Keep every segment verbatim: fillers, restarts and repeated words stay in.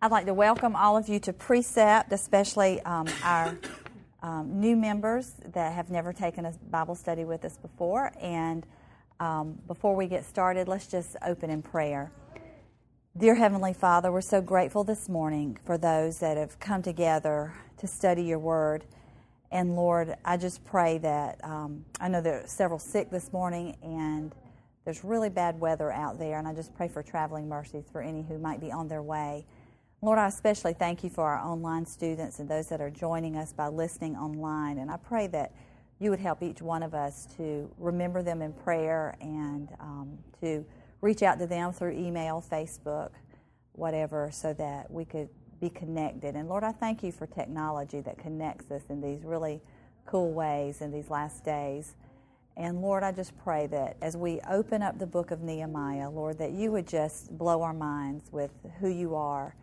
I'd like to welcome all of you to Precept, especially um, our um, new members that have never taken a Bible study with us before. And um, before we get started, let's just open in prayer. Dear Heavenly Father, we're so grateful this morning for those that have come together to study your word. And Lord, I just pray that, um, I know there are several sick this morning, and there's really bad weather out there, and I just pray for traveling mercies for any who might be on their way. Lord, I especially thank you for our online students and those that are joining us by listening online, and I pray that you would help each one of us to remember them in prayer and um, to reach out to them through email, Facebook, whatever, so that we could be connected. And Lord, I thank you for technology that connects us in these really cool ways in these last days. And Lord, I just pray that as we open up the book of Nehemiah, Lord, that you would just blow our minds with who you are.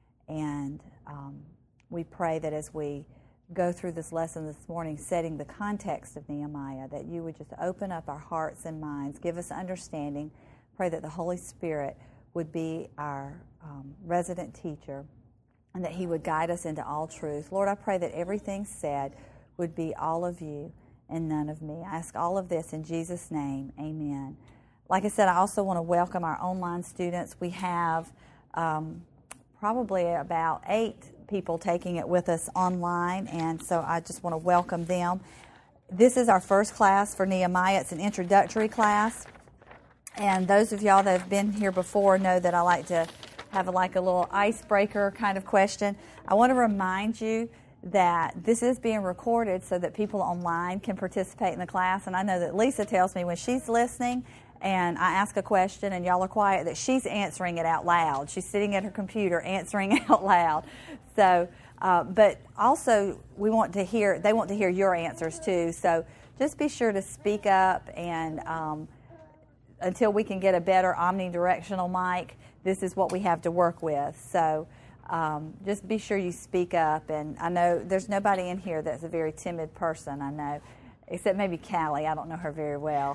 And um, we pray that as we go through this lesson this morning, setting the context of Nehemiah, that you would just open up our hearts and minds, give us understanding. Pray that the Holy Spirit would be our um, resident teacher and that he would guide us into all truth. Lord, I pray that everything said would be all of you and none of me. I ask all of this in Jesus' name. Amen. Like I said, I also want to welcome our online students. We have um, probably about eight people taking it with us online, and so I just want to welcome them. This is our first class for Nehemiah. It's an introductory class, and those of y'all that have been here before know that I like to have a, like a little icebreaker kind of question. I want to remind you that this is being recorded so that people online can participate in the class, and I know that Lisa tells me when she's listening and I ask a question and y'all are quiet, that she's answering it out loud. She's sitting at her computer answering out loud. So, uh, but also we want to hear, they want to hear your answers too. So just be sure to speak up, and um, until we can get a better omnidirectional mic, this is what we have to work with. So um, just be sure you speak up. And I know there's nobody in here that's a very timid person, I know. Except maybe Callie. I don't know her very well.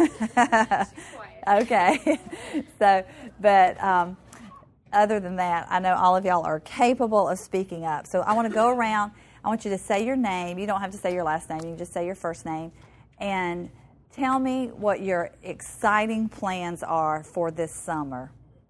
Okay. So, but um, other than that, I know all of y'all are capable of speaking up. So I want to go around. I want you to say your name. You don't have to say your last name. You can just say your first name. And tell me what your exciting plans are for this summer.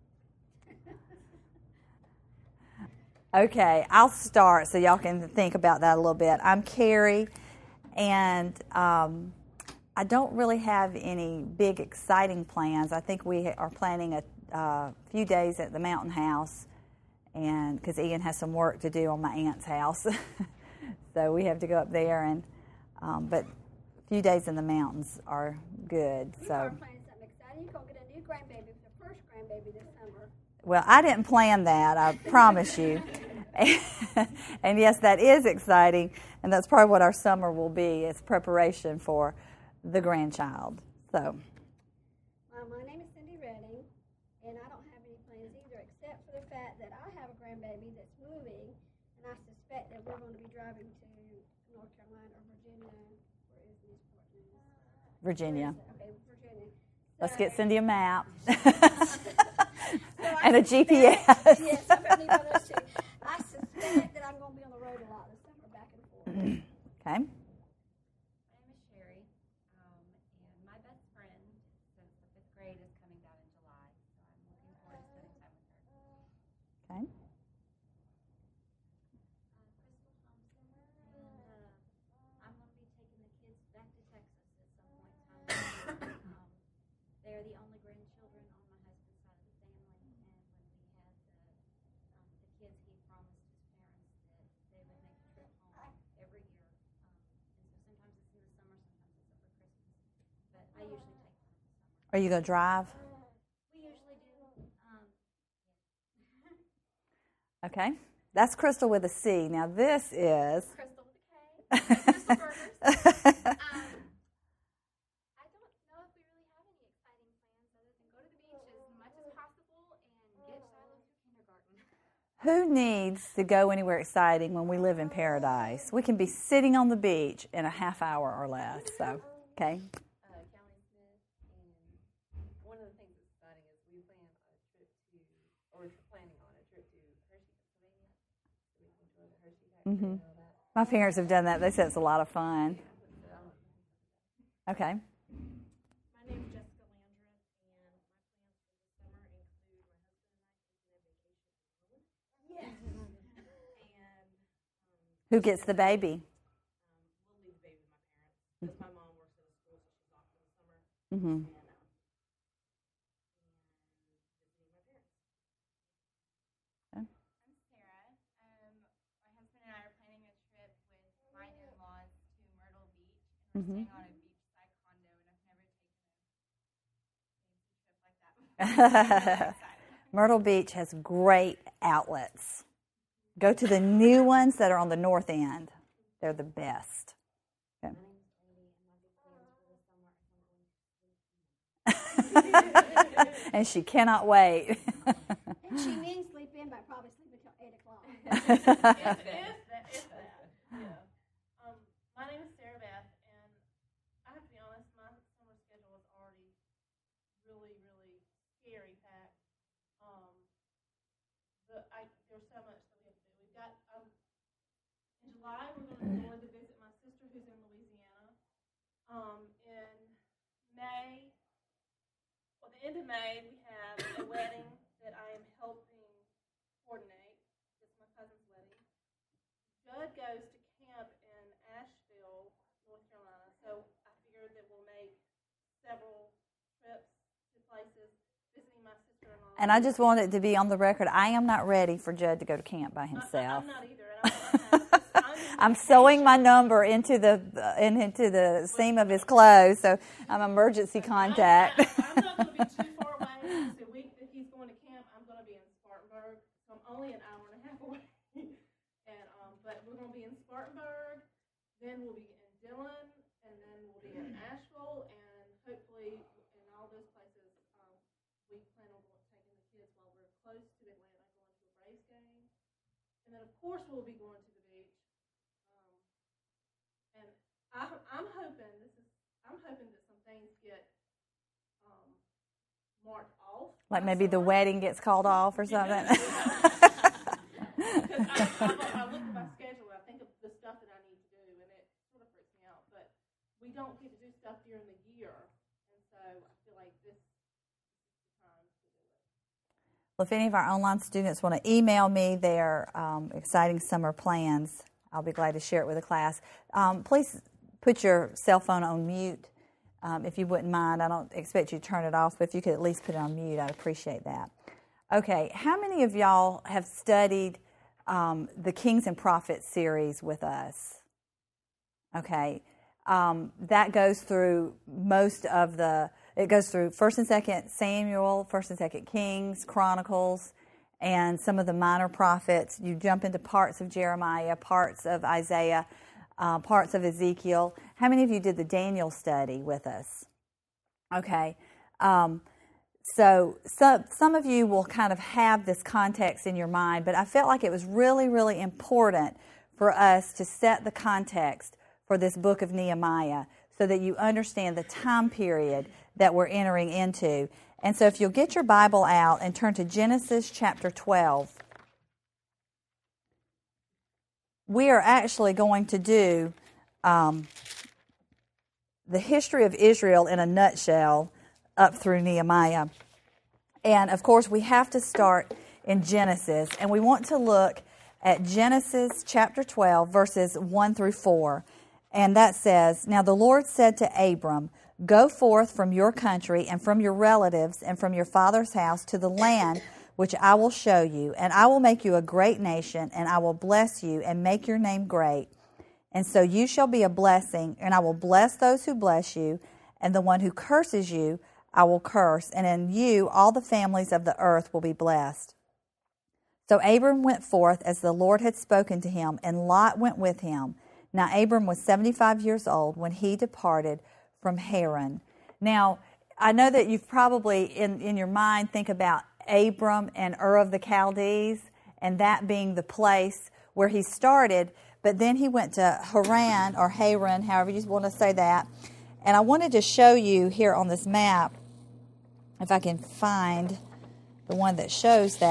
Okay, I'll start so y'all can think about that a little bit. I'm Carrie. And um, I don't really have any big exciting plans. I think we are planning a uh, few days at the Mountain House, and because Ian has some work to do on my aunt's house, so we have to go up there. And um, but a few days in the mountains are good. We so. are planning something exciting. You're gonna get a new grandbaby, the first grandbaby this summer. Well, I didn't plan that. I promise you. And yes, that is exciting, and that's probably what our summer will be. It's preparation for the grandchild. So, Uh, my name is Cindy Redding, and I don't have any plans either, except for the fact that I have a grandbaby that's moving, and I suspect that we're going to be driving to North Carolina or Virginia. Where is Newport now? Virginia. Okay, Virginia. So, Let's get Cindy a map so and a suspect, G P S. Yes, I bet need one of those too. I suspect that I'm going to be on the road a lot this summer, back and forth. Okay. My name is Sherry, um, and my best friend since the fifth grade is coming down in July, so I'm looking forward to spending time with her. Okay. Uh, Crystal Thompson, and uh, I'm going to be taking the kids back to Texas at some point in time. um, they're the only grandchildren on my husband's side of the family, and when we had the, um, the kids, he promised his parents that they would make a trip home every year. Um, and so sometimes it's in the summer, sometimes it's over Christmas. But I usually take them in the summer. Are you going to drive? We usually do. Um, Okay. That's Crystal with a C. Now this is. Crystal with a K. Crystal Burgers. Um, I don't know if we really have any exciting plans other than go to the beach as much as possible and get Shiloh through kindergarten. Who needs to go anywhere exciting when we live in paradise? We can be sitting on the beach in a half hour or less. So, okay. Uh, Callie Smith, and one of the things that's exciting is we plan a trip to, or we're planning on a trip to Hershey, Mm-hmm. My parents have done that. They said it's a lot of fun. Okay. My name is Jessica Landreth, and my plans for the summer include my husband and I taking a vacation to Poland. Yes. And um, Who gets the baby? um, we'll leave the baby with my parents because my mom works at a school, so she's off for the summer. Mm-hmm. And, um, and visiting my parents. I'm Sarah. Um, my husband and I are planning a trip with my in-laws to Myrtle Beach, and we're Mhm. staying on a beachside condo, and I've never taken a fancy trip like that before. So I'm really excited. Myrtle Beach has great outlets. Go to the new ones that are on the north end. They're the best. Okay. And she cannot wait. And she means sleep in, but probably sleep until eight o'clock. If, if that, if that. Yeah. Um, my name is Sarah Beth, and I have to be honest, my summer schedule is already really, really scary packed. Um, but I, there's so much that we have to do. We've got, um, in July, we're going to go to visit my sister who's in Louisiana. Um, in May, well, the end of May, we have a wedding that I am helping coordinate. It's my cousin's wedding. Judd goes to camp in Asheville, North Carolina, so I figured that we'll make several trips to places, visiting my sister-in-law. And I just want it to be on the record, I am not ready for Judd to go to camp by I, himself. I'm not either, and I don't have this. I'm sewing my number into the uh, into the seam of his clothes, so I'm emergency contact. I'm, I'm not going to be too far away. The week that he's going to camp, I'm going to be in Spartanburg, so I'm only an hour and a half away. and um, but we're going to be in Spartanburg, then we'll be in Dillon, and then we'll be in Asheville, and hopefully in all those places, um, we plan on taking the kids while we're close to Atlanta, going to a Braves game, and then of course we'll be going to the beach. And I, I'm hoping this is. I'm hoping that some things get um, marked off. Like maybe the wedding gets called off or something. Because I, I, I look at my schedule and I think of the stuff that I need to do, and it sort of freaks me out. But we don't get to do stuff during the year, and so I feel like this is the time to do it. Well, if any of our online students want to email me their um, exciting summer plans, I'll be glad to share it with the class. Um, please put your cell phone on mute um, if you wouldn't mind. I don't expect you to turn it off, but if you could at least put it on mute, I'd appreciate that. Okay, how many of y'all have studied um, the Kings and Prophets series with us? Okay, um, that goes through most of the, it goes through First and Second Samuel, First and Second Kings, Chronicles, and some of the minor prophets. You jump into parts of Jeremiah, parts of Isaiah, uh, parts of Ezekiel. How many of you did the Daniel study with us? Okay. Um, so, so some of you will kind of have this context in your mind, but I felt like it was really, really important for us to set the context for this book of Nehemiah so that you understand the time period that we're entering into. And so if you'll get your Bible out and turn to Genesis chapter twelve, we are actually going to do um, the history of Israel in a nutshell up through Nehemiah. And, of course, we have to start in Genesis. And we want to look at Genesis chapter twelve, verses one through four. And that says, "Now the Lord said to Abram, Go forth from your country and from your relatives and from your father's house to the land which I will show you, and I will make you a great nation, and I will bless you and make your name great. And so you shall be a blessing, and I will bless those who bless you, and the one who curses you I will curse, and in you all the families of the earth will be blessed." So Abram went forth as the Lord had spoken to him, and Lot went with him. Now Abram was seventy-five years old when he departed from Haran. Now, I know that you've probably, in, in your mind, think about Abram and Ur of the Chaldees, and that being the place where he started, but then he went to Haran, or Haran, however you want to say that. And I wanted to show you here on this map, if I can find the one that shows that,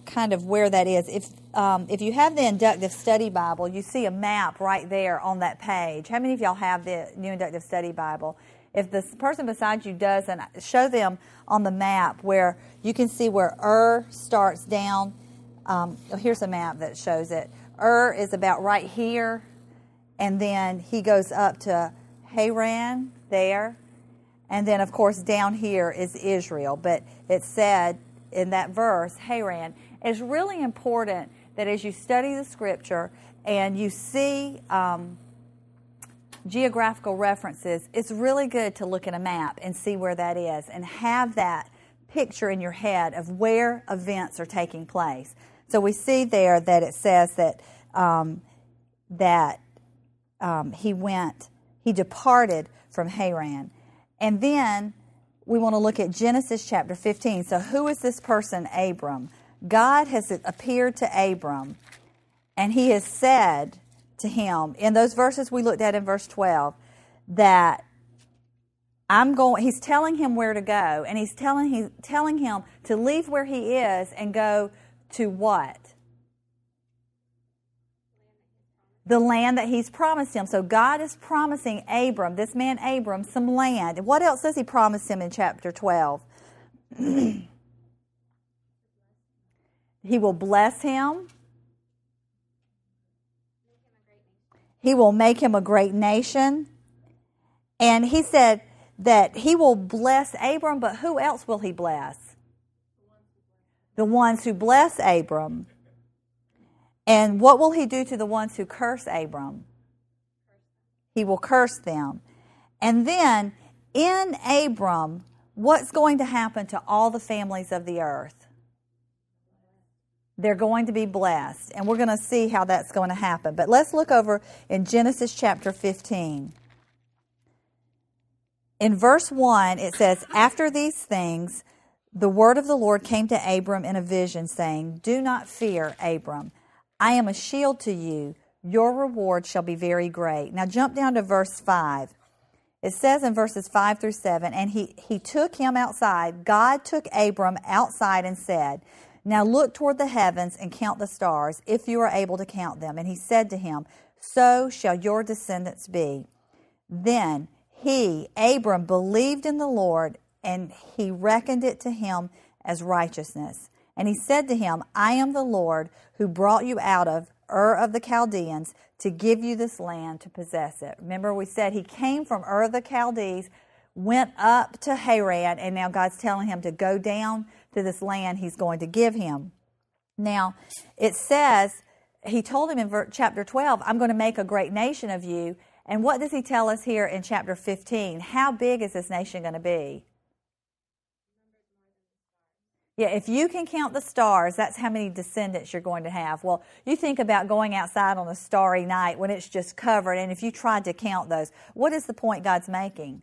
kind of where that is. If um, if you have the Inductive Study Bible, you see a map right there on that page. How many of y'all have the New Inductive Study Bible? If the person beside you doesn't, show them on the map where you can see where Ur starts down. Um, oh, here's a map that shows it. Ur is about right here, and then he goes up to Haran there. And then, of course, down here is Israel. But it said in that verse, Haran. It's really important that as you study the Scripture and you see um, geographical references, it's really good to look at a map and see where that is and have that picture in your head of where events are taking place. So we see there that it says that um, that um, he went, he departed from Haran. And then we want to look at Genesis chapter fifteen. So who is this person, Abram? God has appeared to Abram, and he has said to him, in those verses we looked at in verse twelve, that I'm going, he's telling him where to go, and he's telling, he's telling him to leave where he is and go to what? The land that he's promised him. So God is promising Abram, this man Abram, some land. What else does he promise him in chapter twelve? He will bless him. He will make him a great nation. And he said that he will bless Abram, but who else will he bless? The ones who bless Abram. And what will he do to the ones who curse Abram? He will curse them. And then in Abram, what's going to happen to all the families of the earth? They're going to be blessed. And we're going to see how that's going to happen. But let's look over in Genesis chapter fifteen. In verse one, it says, after these things, the word of the Lord came to Abram in a vision, saying, do not fear, Abram. I am a shield to you. Your reward shall be very great. Now jump down to verse five. It says in verses five through seven, and he, he took him outside. God took Abram outside and said, now look toward the heavens and count the stars, if you are able to count them. And he said to him, so shall your descendants be. Then he, Abram, believed in the Lord, and he reckoned it to him as righteousness. And he said to him, I am the Lord who brought you out of Ur of the Chaldeans to give you this land to possess it. Remember, we said he came from Ur of the Chaldees, went up to Haran, and now God's telling him to go down to this land he's going to give him. Now, it says, he told him in chapter twelve, I'm going to make a great nation of you. And what does he tell us here in chapter fifteen? How big is this nation going to be? Yeah, if you can count the stars, that's how many descendants you're going to have. Well, you think about going outside on a starry night when it's just covered, and if you tried to count those, what is the point God's making?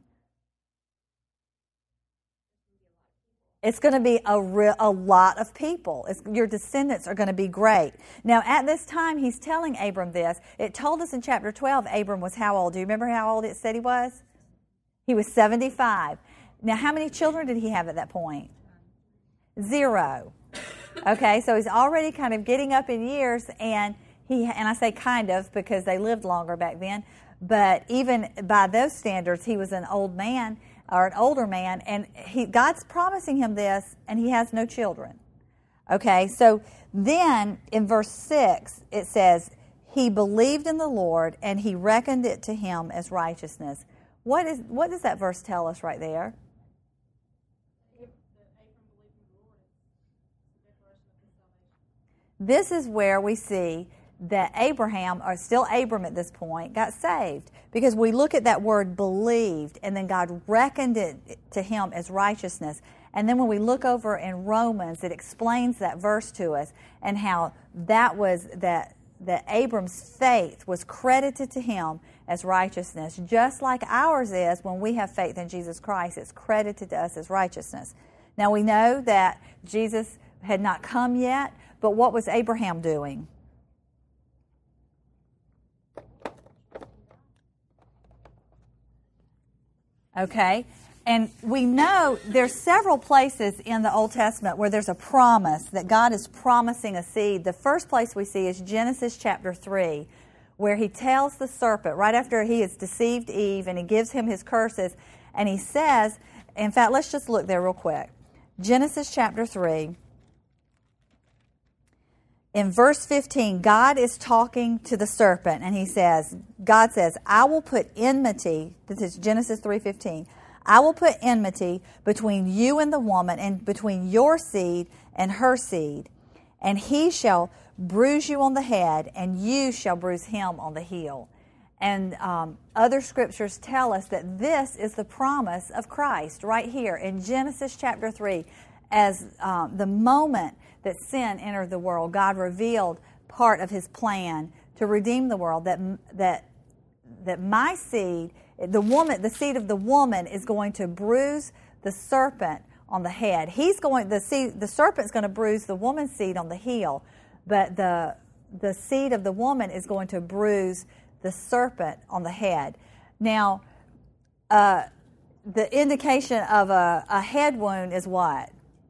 It's going to be a, re- a lot of people. It's, your descendants are going to be great. Now, at this time, he's telling Abram this. It told us in chapter twelve, Abram was how old? Do you remember how old it said he was? He was seventy-five. Now, how many children did he have at that point? Zero. Okay, so he's already kind of getting up in years, and he and I say kind of because they lived longer back then, but even by those standards, he was an old man or an older man, and he God's promising him this, and he has no children. Okay, so then in verse six, it says, he believed in the Lord, and he reckoned it to him as righteousness. What is what does that verse tell us right there? This is where we see that Abraham, or still Abram at this point, got saved. Because we look at that word believed, and then God reckoned it to him as righteousness. And then when we look over in Romans, it explains that verse to us, and how that was that, that Abram's faith was credited to him as righteousness. Just like ours is when we have faith in Jesus Christ, it's credited to us as righteousness. Now we know that Jesus had not come yet, but what was Abraham doing? Okay. and we know there's several places in the Old Testament where there's a promise that God is promising a seed. The first place we see is Genesis chapter three, where he tells the serpent, right after he has deceived Eve, and he gives him his curses, and he says, in fact, let's just look there real quick. Genesis chapter three. In verse fifteen, God is talking to the serpent, and he says, God says, I will put enmity, this is Genesis three fifteen, I will put enmity between you and the woman, and between your seed and her seed, and he shall bruise you on the head, and you shall bruise him on the heel. And um, other scriptures tell us that this is the promise of Christ right here in Genesis chapter three, as um, the moment that sin entered the world, God revealed part of his plan to redeem the world, that that that my seed, the woman, the seed of the woman is going to bruise the serpent on the head. He's going the seed the serpent's going to bruise the woman's seed on the heel, but the the seed of the woman is going to bruise the serpent on the head. Now, uh, the indication of a, a head wound is what?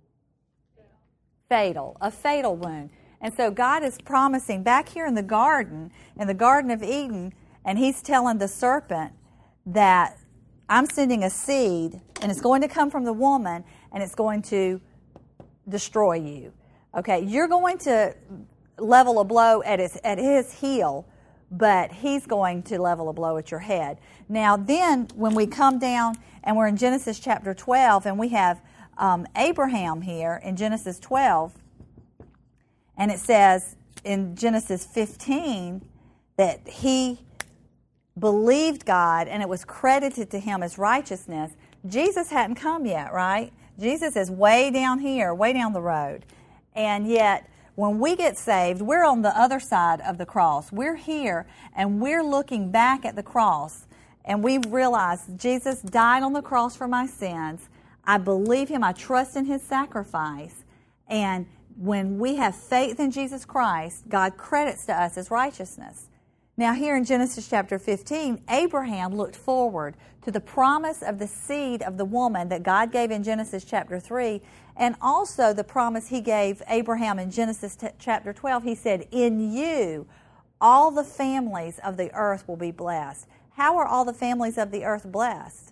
Fatal, a fatal wound. And so God is promising back here in the garden, in the Garden of Eden, and he's telling the serpent that I'm sending a seed, and it's going to come from the woman, and it's going to destroy you. Okay, you're going to level a blow at his, at his heel, but he's going to level a blow at your head. Now then, when we come down, and we're in Genesis chapter twelve, and we have Um, Abraham here in Genesis twelve, and it says in Genesis fifteen that he believed God and it was credited to him as righteousness. Jesus hadn't come yet, right? Jesus is way down here, way down the road. And yet, when we get saved, we're on the other side of the cross. We're here, and we're looking back at the cross, and we realize Jesus died on the cross for my sins. I believe him. I trust in his sacrifice. And when we have faith in Jesus Christ, God credits to us as righteousness. Now here in Genesis chapter fifteen, Abraham looked forward to the promise of the seed of the woman that God gave in Genesis chapter three, and also the promise he gave Abraham in Genesis t- chapter twelve. He said, in you, all the families of the earth will be blessed. How are all the families of the earth blessed?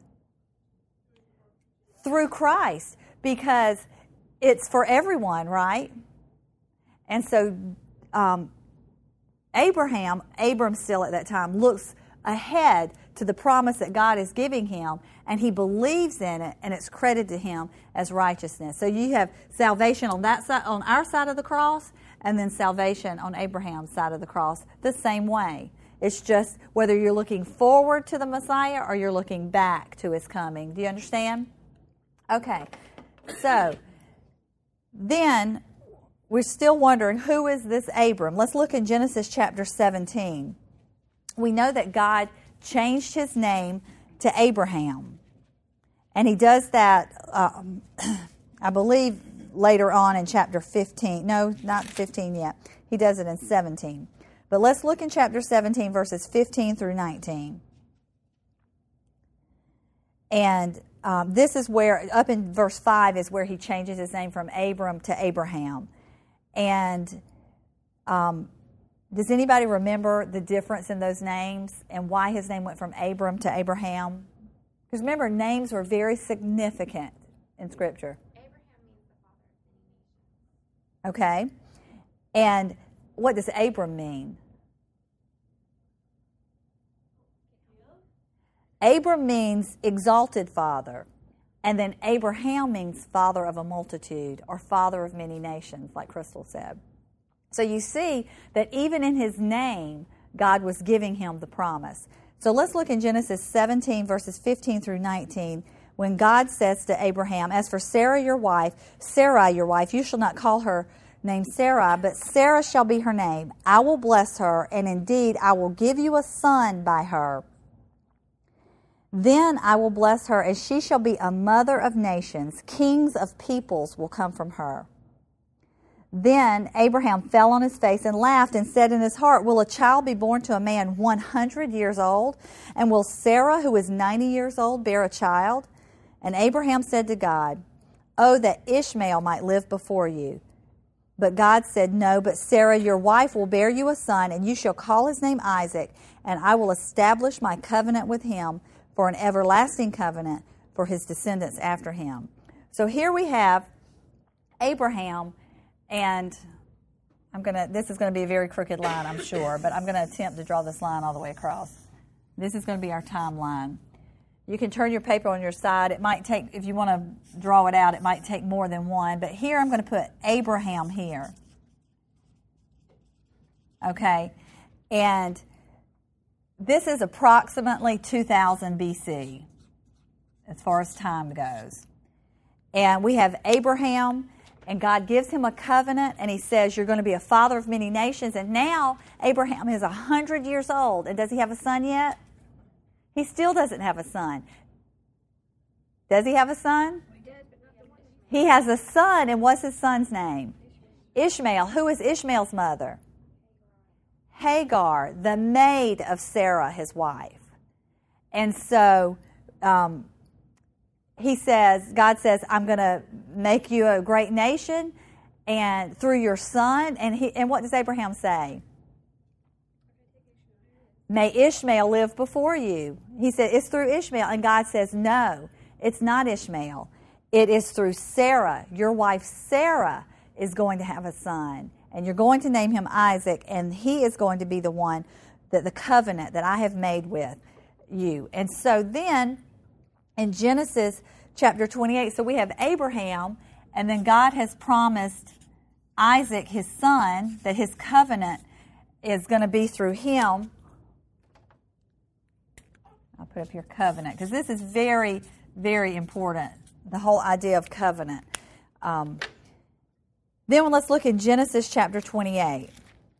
Through Christ, because it's for everyone, right? And so um, Abraham, Abram still at that time, looks ahead to the promise that God is giving him, and he believes in it, and it's credited to him as righteousness. So you have salvation on that side, on our side of the cross, and then salvation on Abraham's side of the cross the same way. It's just whether you're looking forward to the Messiah or you're looking back to his coming. Do you understand? Okay, so then we're still wondering, who is this Abram? Let's look in Genesis chapter seventeen. We know that God changed his name to Abraham, and he does that, um, I believe, later on in chapter fifteen. No, not fifteen yet. He does it in seventeen. But let's look in chapter seventeen, verses fifteen through nineteen. And Um, this is where, up in verse five, is where he changes his name from Abram to Abraham. And um, does anybody remember the difference in those names and why his name went from Abram to Abraham? Because remember, names were very significant in Scripture. Abraham means the father of many nations. Okay. And what does Abram mean? Abram means exalted father, and then Abraham means father of a multitude, or father of many nations, like Crystal said. So you see that even in his name, God was giving him the promise. So let's look in Genesis seventeen, verses fifteen through nineteen, when God says to Abraham, as for Sarah your wife, Sarai your wife, you shall not call her name Sarai, but Sarah shall be her name. I will bless her, and indeed I will give you a son by her. Then I will bless her, and she shall be a mother of nations. Kings of peoples will come from her. Then Abraham fell on his face and laughed and said in his heart, will a child be born to a man one hundred years old? And will Sarah, who is ninety years old, bear a child? And Abraham said to God, "Oh, that Ishmael might live before you." But God said, "No, but Sarah, your wife, will bear you a son, and you shall call his name Isaac, and I will establish my covenant with him for an everlasting covenant for his descendants after him." So here we have Abraham, and I'm gonna. This is going to be a very crooked line, I'm sure, but I'm going to attempt to draw this line all the way across. This is going to be our timeline. You can turn your paper on your side. It might take, if you want to draw it out, it might take more than one. But here I'm going to put Abraham here. Okay? And this is approximately two thousand B C as far as time goes. And we have Abraham, and God gives him a covenant, and he says, "You're going to be a father of many nations." And now Abraham is one hundred years old. And does he have a son yet? He still doesn't have a son. Does he have a son? He has a son, and what's his son's name? Ishmael. Who is Ishmael's mother? Hagar, the maid of Sarah, his wife. And so um, he says, God says, "I'm going to make you a great nation, and through your son." And he, and what does Abraham say? "May Ishmael live before you." He said, "It's through Ishmael." And God says, "No, it's not Ishmael. It is through Sarah. Your wife Sarah is going to have a son. And you're going to name him Isaac. And he is going to be the one, that the covenant that I have made with you." And so then, in Genesis chapter twenty-eight, so we have Abraham, and then God has promised Isaac, his son, that his covenant is going to be through him. I'll put up here covenant, because this is very, very important, the whole idea of covenant. Um, then let's look in Genesis chapter twenty-eight.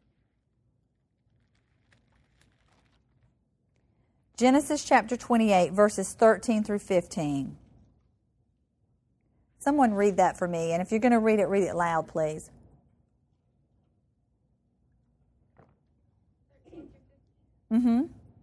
Genesis chapter twenty-eight, verses thirteen through fifteen. Someone read that for me, and if you're going to read it, read it loud, please. Mm-hmm.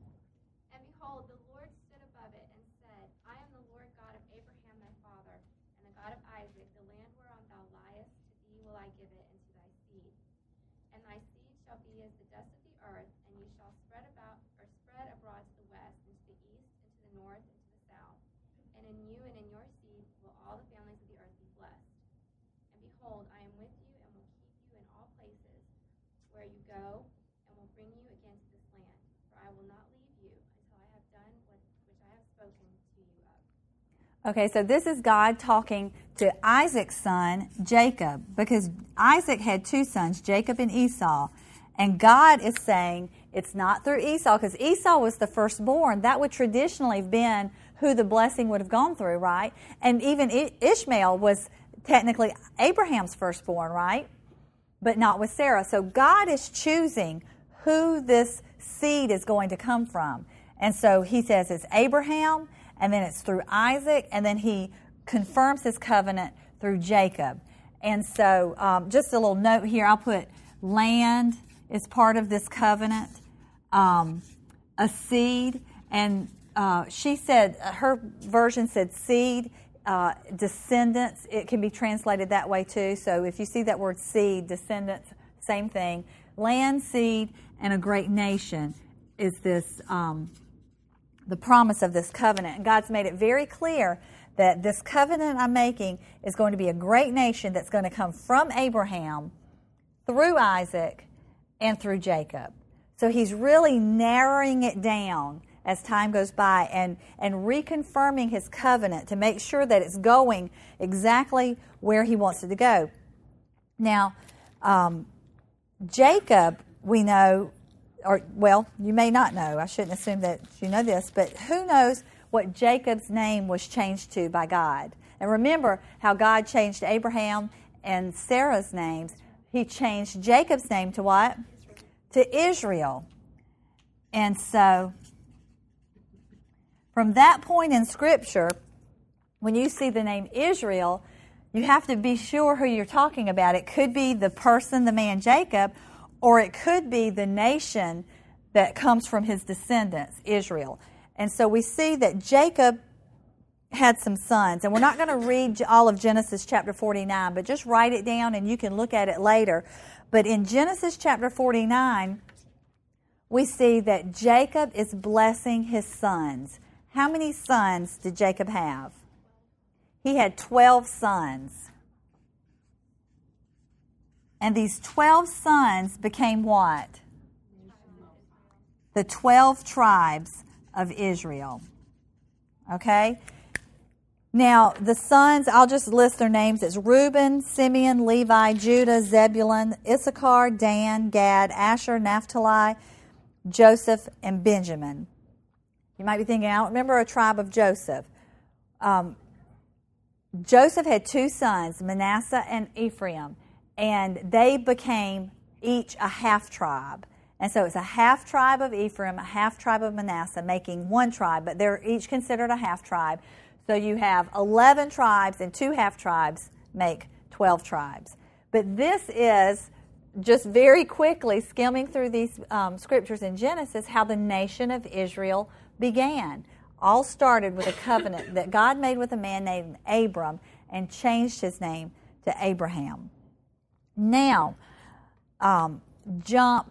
Okay, so this is God talking to Isaac's son, Jacob, because Isaac had two sons, Jacob and Esau. And God is saying it's not through Esau, because Esau was the firstborn. That would traditionally have been who the blessing would have gone through, right? And even Ishmael was technically Abraham's firstborn, right? But not with Sarah. So God is choosing who this seed is going to come from. And so he says it's Abraham, and then it's through Isaac, and then he confirms his covenant through Jacob. And so um, just a little note here, I'll put land is part of this covenant, um, a seed, and uh, she said, her version said seed, uh, descendants. It can be translated that way too. So if you see that word seed, descendants, same thing. Land, seed, and a great nation is this um the promise of this covenant. And God's made it very clear that this covenant I'm making is going to be a great nation that's going to come from Abraham, through Isaac, and through Jacob. So he's really narrowing it down as time goes by and, and reconfirming his covenant to make sure that it's going exactly where he wants it to go. Now, um, Jacob, we know, or, well, you may not know. I shouldn't assume that you know this, but who knows what Jacob's name was changed to by God? And remember how God changed Abraham and Sarah's names. He changed Jacob's name to what? To Israel. And so, from that point in Scripture, when you see the name Israel, you have to be sure who you're talking about. It could be the person, the man Jacob, or it could be the nation that comes from his descendants, Israel. And so we see that Jacob had some sons. And we're not going to read all of Genesis chapter forty-nine, but just write it down and you can look at it later. But in Genesis chapter forty-nine, we see that Jacob is blessing his sons. How many sons did Jacob have? He had twelve sons. And these twelve sons became what? The twelve tribes of Israel. Okay? Now, the sons, I'll just list their names. It's Reuben, Simeon, Levi, Judah, Zebulun, Issachar, Dan, Gad, Asher, Naphtali, Joseph, and Benjamin. You might be thinking, I don't remember a tribe of Joseph. Um, Joseph had two sons, Manasseh and Ephraim, and they became each a half tribe. And so it's a half tribe of Ephraim, a half tribe of Manasseh, making one tribe, but they're each considered a half tribe. So you have eleven tribes, and two half tribes make twelve tribes. But this is, just very quickly skimming through these um, scriptures in Genesis, how the nation of Israel began. All started with a covenant that God made with a man named Abram and changed his name to Abraham. Now, um, jump,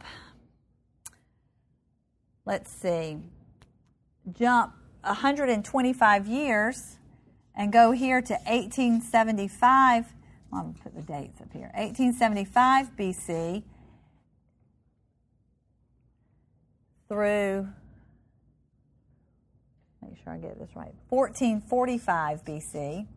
let's see, jump one hundred twenty-five years and go here to eighteen seventy-five. I'm going to put the dates up here. eighteen seventy-five B C through, make sure I get this right, fourteen forty-five B C.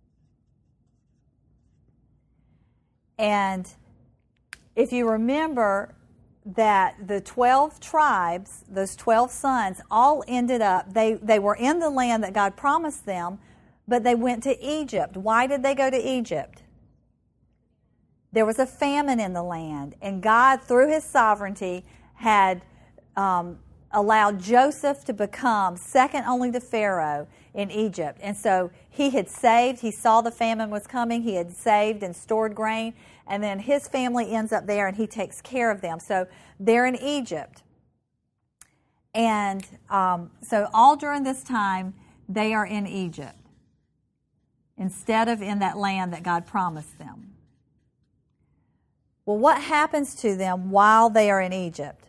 And if you remember that the twelve tribes, those twelve sons, all ended up, they, they were in the land that God promised them, but they went to Egypt. Why did they go to Egypt? There was a famine in the land, and God, through His sovereignty, had um, allowed Joseph to become second only to Pharaoh in Egypt. And so he had saved, he saw the famine was coming, he had saved and stored grain, and then his family ends up there and he takes care of them. So they're in Egypt. And um, so all during this time, they are in Egypt instead of in that land that God promised them. Well, what happens to them while they are in Egypt?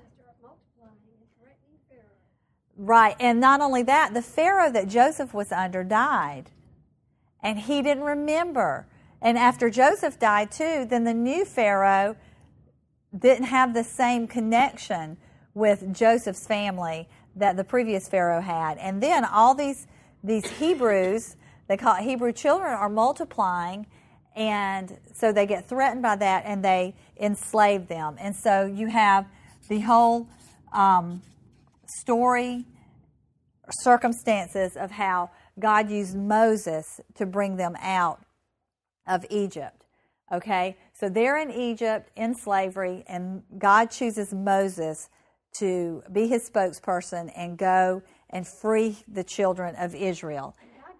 Right, and not only that, the Pharaoh that Joseph was under died, and he didn't remember. And after Joseph died too, then the new Pharaoh didn't have the same connection with Joseph's family that the previous Pharaoh had. And then all these these Hebrews, they call it Hebrew children, are multiplying, and so they get threatened by that, and they enslave them. And so you have the whole um, story, circumstances of how God used Moses to bring them out of Egypt. Okay? So they're in Egypt in slavery, and God chooses Moses to be his spokesperson and go and free the children of Israel.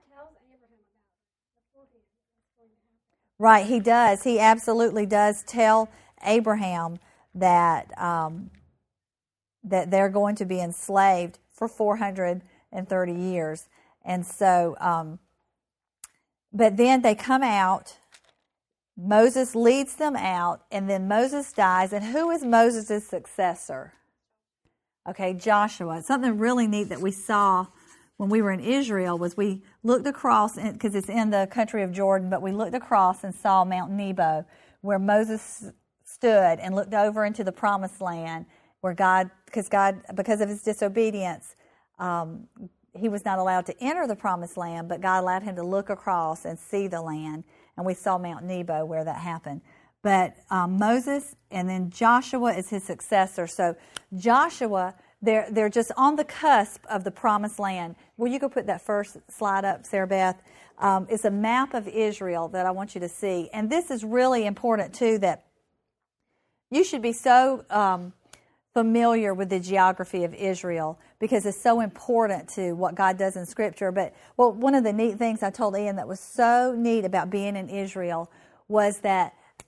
Right, he does. He absolutely does tell Abraham that um, that they're going to be enslaved for four hundred thirty years. And so, um, but then they come out, Moses leads them out, and then Moses dies. And who is Moses' successor? Okay, Joshua. Something really neat that we saw when we were in Israel was we looked across, because it's in the country of Jordan, but we looked across and saw Mount Nebo, where Moses stood and looked over into the promised land, where God, because God, because of his disobedience, um, he was not allowed to enter the promised land, but God allowed him to look across and see the land, and we saw Mount Nebo where that happened. But um, Moses, and then Joshua is his successor. So Joshua, they're they're just on the cusp of the promised land. Will you go put that first slide up, Sarah Beth? Um, it's a map of Israel that I want you to see. And this is really important, too, that you should be so um, familiar with the geography of Israel because it's so important to what God does in Scripture. But well, one of the neat things I told Ian that was so neat about being in Israel was that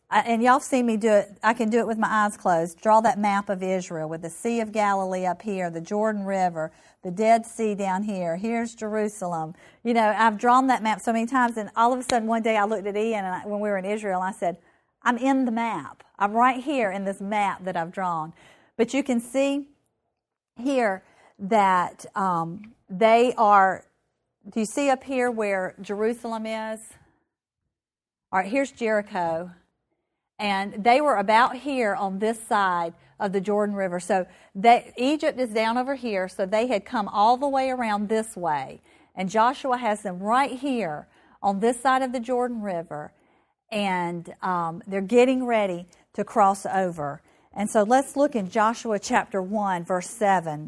I, and y'all see me do it. I can do it with my eyes closed. Draw that map of Israel with the Sea of Galilee up here, the Jordan River, the Dead Sea down here. Here's Jerusalem. You know, I've drawn that map so many times, and all of a sudden one day I looked at Ian and I, when we were in Israel, and I said, I'm in the map. I'm right here in this map that I've drawn. But you can see here that um, they are, do you see up here where Jerusalem is? All right, here's Jericho. And they were about here on this side of the Jordan River. So they, Egypt is down over here, so they had come all the way around this way. And Joshua has them right here on this side of the Jordan River. And um, they're getting ready to cross over. And so let's look in Joshua chapter one, verse seven.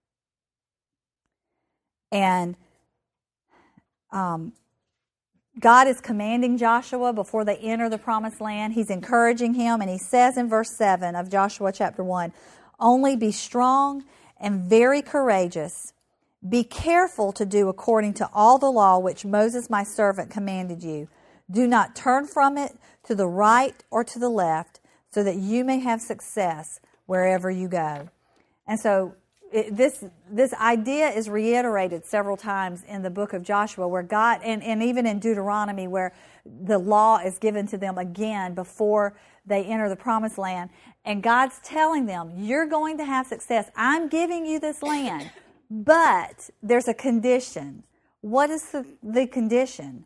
And um, God is commanding Joshua before they enter the promised land. He's encouraging him, and he says in verse seven of Joshua chapter one, only be strong and very courageous. Be careful to do according to all the law which Moses my servant commanded you. Do not turn from it to the right or to the left, so that you may have success wherever you go. And so it, this this idea is reiterated several times in the book of Joshua, where God, and, and even in Deuteronomy, where the law is given to them again before they enter the promised land. And God's telling them, you're going to have success. I'm giving you this land, but there's a condition. What is the, the condition?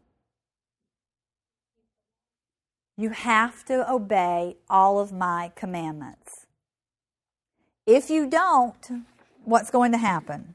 You have to obey all of my commandments. If you don't, what's going to happen?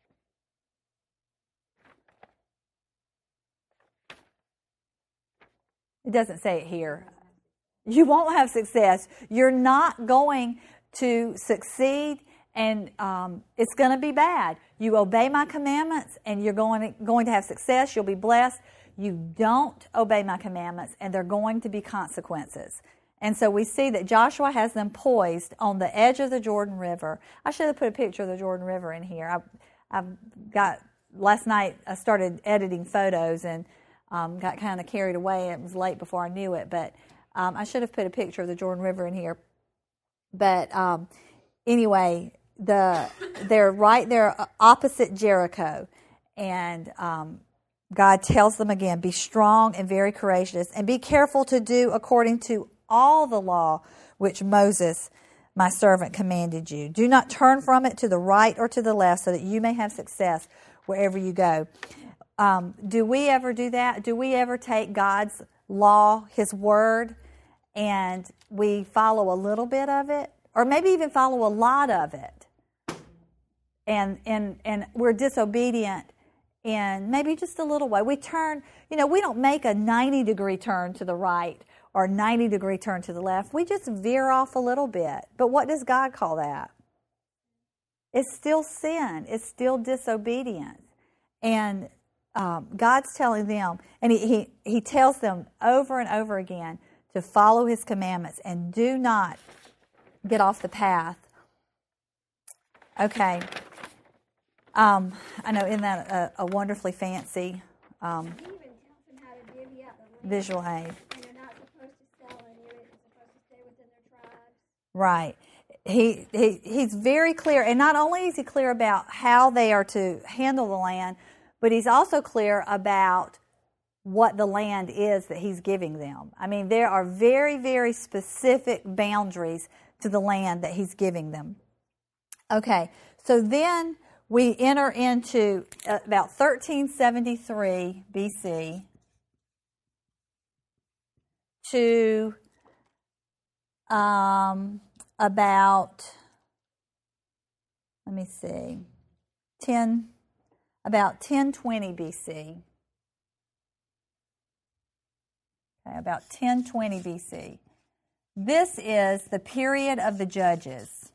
It doesn't say it here. You won't have success. You're not going to succeed, and um, it's going to be bad. You obey my commandments, and you're going to, going to have success. You'll be blessed. You don't obey my commandments, and there are going to be consequences. And so we see that Joshua has them poised on the edge of the Jordan River. I should have put a picture of the Jordan River in here. I, I've got, last night I started editing photos and um, got kind of carried away. It was late before I knew it, but um, I should have put a picture of the Jordan River in here. But um, anyway, the they're right there opposite Jericho, and um, God tells them again, be strong and very courageous, and be careful to do according to all the law which Moses, my servant, commanded you. Do not turn from it to the right or to the left, so that you may have success wherever you go. Um, do we ever do that? Do we ever take God's law, His word, and we follow a little bit of it, or maybe even follow a lot of it, and and and we're disobedient in maybe just a little way? We turn, you know, we don't make a ninety degree turn to the right or ninety degree turn to the left. We just veer off a little bit. But what does God call that? It's still sin. It's still disobedience. And um, God's telling them, and he, he, he tells them over and over again to follow His commandments and do not get off the path. Okay. Um, I know, isn't that a, a wonderfully fancy um, He even tells them how to divvy up the land. visual aid? And they're not supposed to sell any of it. They're supposed to stay within their tribes. Right. He, he he's very clear, and not only is he clear about how they are to handle the land, but he's also clear about what the land is that he's giving them. I mean, there are very, very specific boundaries to the land that he's giving them. Okay, so then we enter into about thirteen seventy-three B C to um, about, let me see, ten, about ten twenty B C. Okay, about ten twenty B C. This is the period of the judges.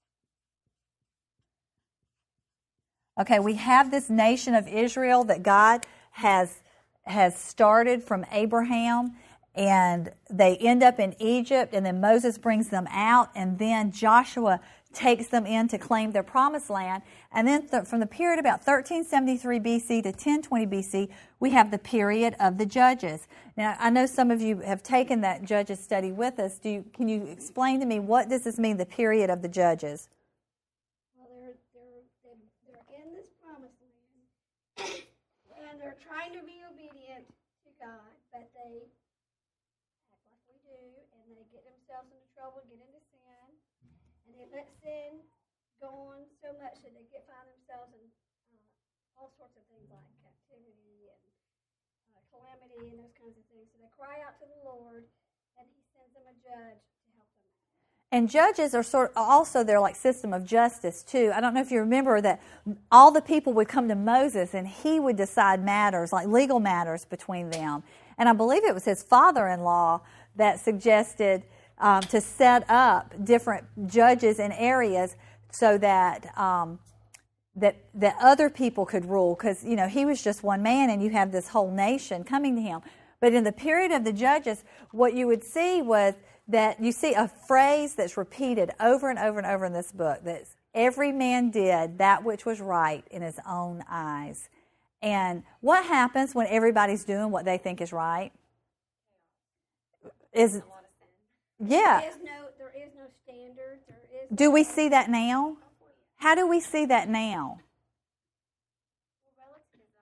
Okay, we have this nation of Israel that God has has started from Abraham, and they end up in Egypt, and then Moses brings them out, and then Joshua takes them in to claim their promised land. And then th- from the period about thirteen seventy-three B C to ten twenty B C, we have the period of the Judges. Now, I know some of you have taken that Judges study with us. Do you, can you explain to me, what does this mean, the period of the Judges? Well, they're, they're, they're in this promised land, and they're trying to be obedient to God, but they act like we do, and they get themselves into trouble, get into sin, and they let sin go on so much that they get find themselves in uh, all sorts of things like captivity and uh, calamity and those kinds of things. So they cry out to the Lord, and He sends them a judge to help them out. And judges are sort of also their like system of justice too. I don't know if you remember that all the people would come to Moses, and he would decide matters, like legal matters between them. And I believe it was his father-in-law that suggested um, to set up different judges in areas so that um, that that other people could rule, because you know he was just one man, and you have this whole nation coming to him. But in the period of the Judges, what you would see was that you see a phrase that's repeated over and over and over in this book, that every man did that which was right in his own eyes. And what happens when everybody's doing what they think is right? Is yeah. There is no, there is no standard. There is Do we see that now? How do we see that now? Well, relativism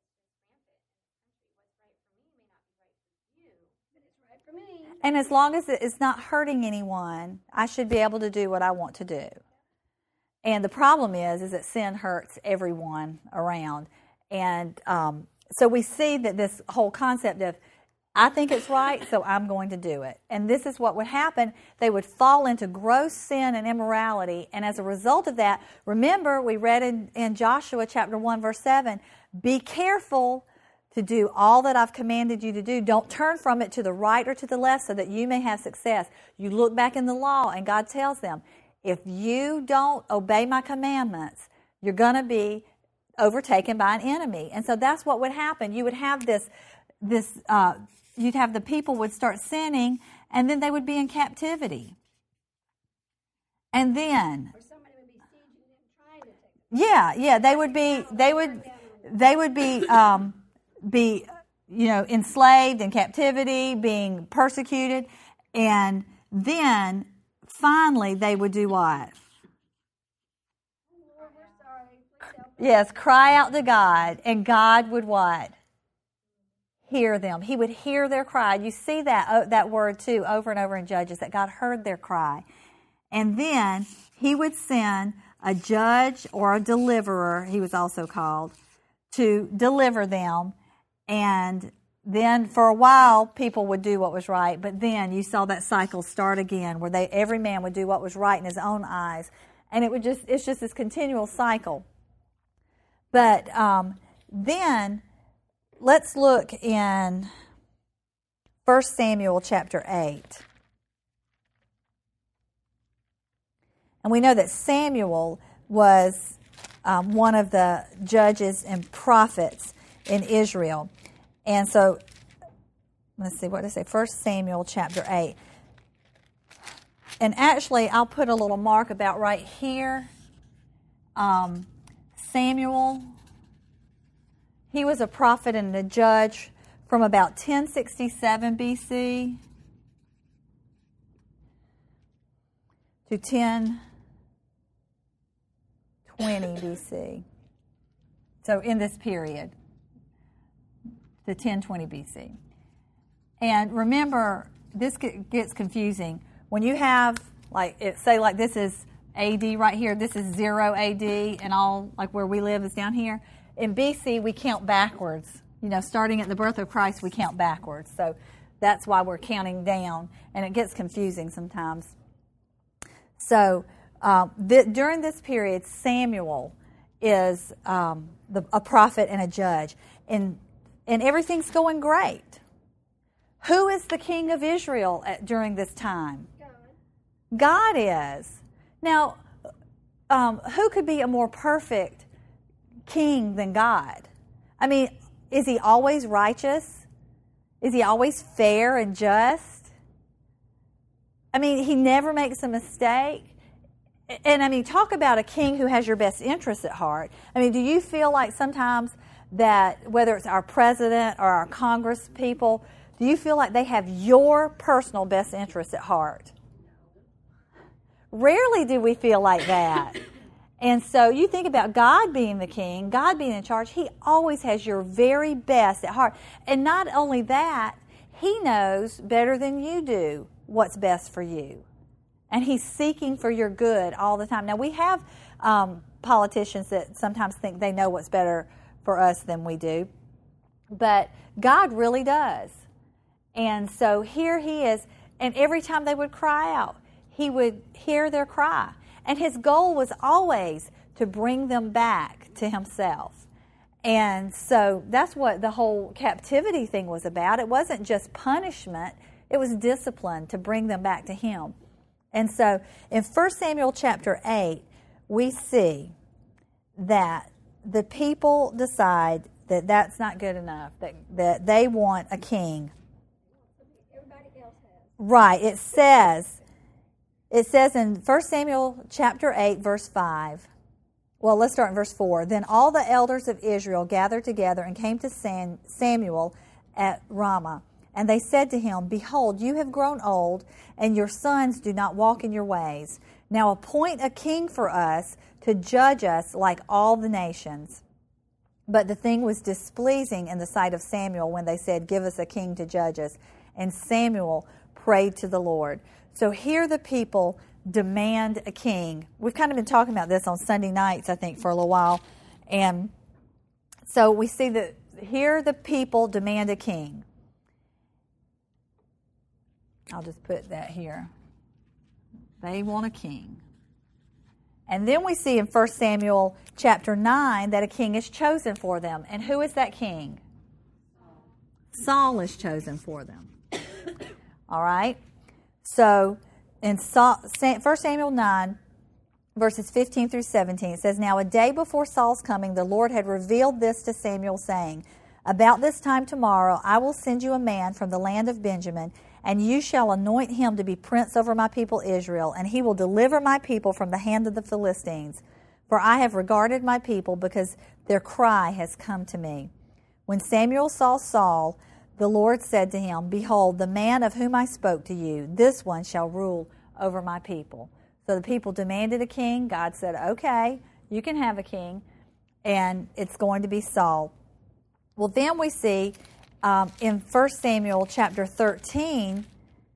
is rampant in the country. What's right for me may not be right for you. but it's right for me. And as long as it's not hurting anyone, I should be able to do what I want to do. And the problem is, is that sin hurts everyone around. And um, so we see that this whole concept of, I think it's right, so I'm going to do it. And this is what would happen. They would fall into gross sin and immorality. And as a result of that, remember, we read in, in Joshua chapter one, verse seven, be careful to do all that I've commanded you to do. Don't turn from it to the right or to the left so that you may have success. You look back in the law, and God tells them, if you don't obey my commandments, you're going to be overtaken by an enemy. And so that's what would happen. You would have this, this uh, you'd have the people would start sinning, and then they would be in captivity. And then, Or somebody would be sieging them, trying to take them. yeah, yeah, they would be, they would, they would be, um, be, you know, enslaved in captivity, being persecuted, and then finally they would do what? Lord, we're sorry. Please help us. Yes, cry out to God, and God would what? Hear them. He would hear their cry. You see that uh, that word too over and over in Judges, that God heard their cry. And then He would send a judge or a deliverer, he was also called, to deliver them. And then for a while people would do what was right, but then you saw that cycle start again, where they every man would do what was right in his own eyes. And it would just it's just this continual cycle. But um, then let's look in First Samuel chapter eight. And we know that Samuel was um, one of the judges and prophets in Israel. And so, let's see, what did it say? First Samuel chapter eight. And actually, I'll put a little mark about right here. Um, Samuel, he was a prophet and a judge from about ten sixty-seven B C to ten twenty B C. So in this period, to ten twenty B C. And remember, this gets confusing. When you have, like, it, say like this is A D right here, this is zero A D, and all, like where we live is down here. In B C, we count backwards. You know, starting at the birth of Christ, we count backwards. So that's why we're counting down, and it gets confusing sometimes. So uh, th- during this period, Samuel is um, the, a prophet and a judge, and and everything's going great. Who is the king of Israel at, during this time? God. God is. Now, um, who could be a more perfect king than God? I mean, is he always righteous? Is he always fair and just? I mean, he never makes a mistake. And I mean, talk about a king who has your best interests at heart. I mean, do you feel like sometimes that whether it's our president or our Congress people, do you feel like they have your personal best interests at heart? Rarely do we feel like that. And so you think about God being the king, God being in charge, he always has your very best at heart. And not only that, he knows better than you do what's best for you. And he's seeking for your good all the time. Now, we have um, politicians that sometimes think they know what's better for us than we do. But God really does. And so here he is. And every time they would cry out, he would hear their cry. And his goal was always to bring them back to himself. And so that's what the whole captivity thing was about. It wasn't just punishment. It was discipline to bring them back to him. And so in First Samuel chapter eight, we see that the people decide that that's not good enough, that, that they want a king. Everybody else has. Right. It says... It says in First Samuel chapter eight, verse five, well, let's start in verse four. Then all the elders of Israel gathered together and came to Sam, Samuel at Ramah. And they said to him, Behold, you have grown old, and your sons do not walk in your ways. Now appoint a king for us to judge us like all the nations. But the thing was displeasing in the sight of Samuel when they said, Give us a king to judge us. And Samuel prayed to the Lord. So here the people demand a king. We've kind of been talking about this on Sunday nights, I think, for a little while. And so we see that here the people demand a king. I'll just put that here. They want a king. And then we see in First Samuel chapter nine that a king is chosen for them. And who is that king? Saul is chosen for them. All right? So, in First Samuel nine, verses fifteen through seventeen, it says, Now a day before Saul's coming, the Lord had revealed this to Samuel, saying, About this time tomorrow I will send you a man from the land of Benjamin, and you shall anoint him to be prince over my people Israel, and he will deliver my people from the hand of the Philistines. For I have regarded my people, because their cry has come to me. When Samuel saw Saul, the Lord said to him, Behold, the man of whom I spoke to you, this one shall rule over my people. So the people demanded a king. God said, okay, you can have a king, and it's going to be Saul. Well, then we see um, in First Samuel chapter thirteen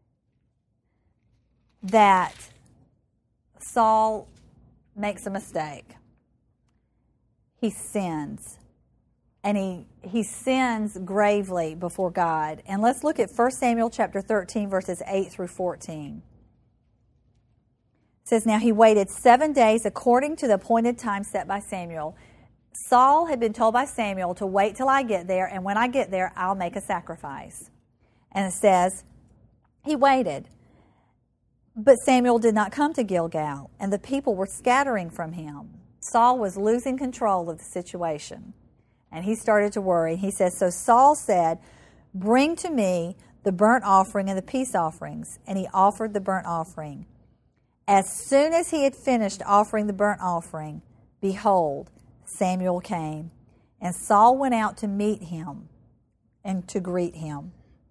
that Saul makes a mistake. He sins. And he, he sins gravely before God. And let's look at First Samuel chapter thirteen, verses eight through fourteen. It says, Now he waited seven days according to the appointed time set by Samuel. Saul had been told by Samuel to wait till I get there, and when I get there, I'll make a sacrifice. And it says, he waited. But Samuel did not come to Gilgal, and the people were scattering from him. Saul was losing control of the situation. And he started to worry. He says, So Saul said, Bring to me the burnt offering and the peace offerings. And he offered the burnt offering. As soon as he had finished offering the burnt offering, behold, Samuel came. And Saul went out to meet him and to greet him.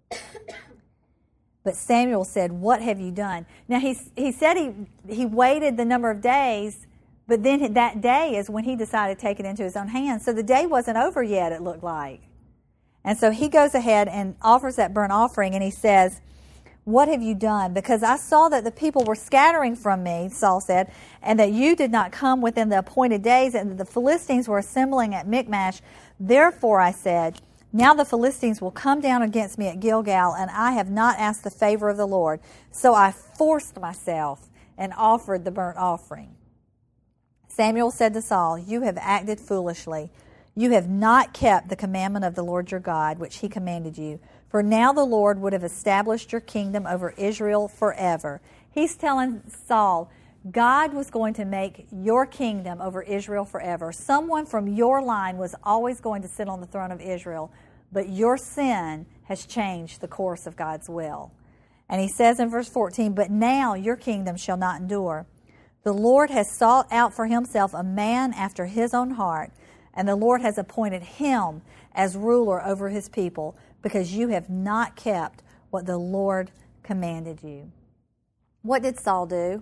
But Samuel said, What have you done? Now, he, he said he, he waited the number of days, but then that day is when he decided to take it into his own hands. So the day wasn't over yet, it looked like. And so he goes ahead and offers that burnt offering, and he says, What have you done? Because I saw that the people were scattering from me, Saul said, and that you did not come within the appointed days, and that the Philistines were assembling at Michmash. Therefore I said, Now the Philistines will come down against me at Gilgal, and I have not asked the favor of the Lord. So I forced myself and offered the burnt offering. Samuel said to Saul, You have acted foolishly. You have not kept the commandment of the Lord your God, which he commanded you. For now the Lord would have established your kingdom over Israel forever. He's telling Saul, God was going to make your kingdom over Israel forever. Someone from your line was always going to sit on the throne of Israel, but your sin has changed the course of God's will. And he says in verse fourteen, "But now your kingdom shall not endure. The Lord has sought out for himself a man after his own heart, and the Lord has appointed him as ruler over his people, because you have not kept what the Lord commanded you." What did Saul do?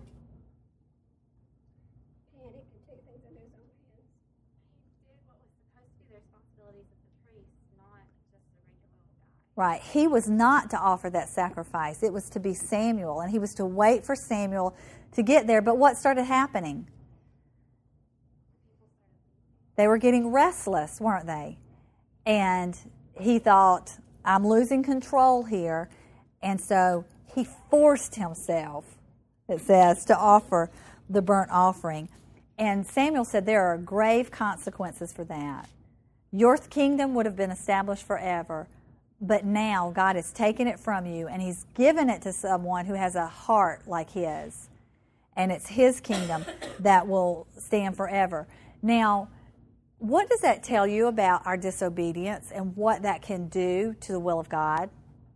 Panic and take things into his own hands. He did what was supposed to be the responsibilities of the priest, not just the regular old guy. Right. He was not to offer that sacrifice. It was to be Samuel, and he was to wait for Samuel to get there. But what started happening? They were getting restless, weren't they? And he thought, I'm losing control here. And so he forced himself, it says, to offer the burnt offering. And Samuel said there are grave consequences for that. Your kingdom would have been established forever, but now God has taken it from you, and he's given it to someone who has a heart like his. And it's his kingdom that will stand forever. Now, what does that tell you about our disobedience and what that can do to the will of God?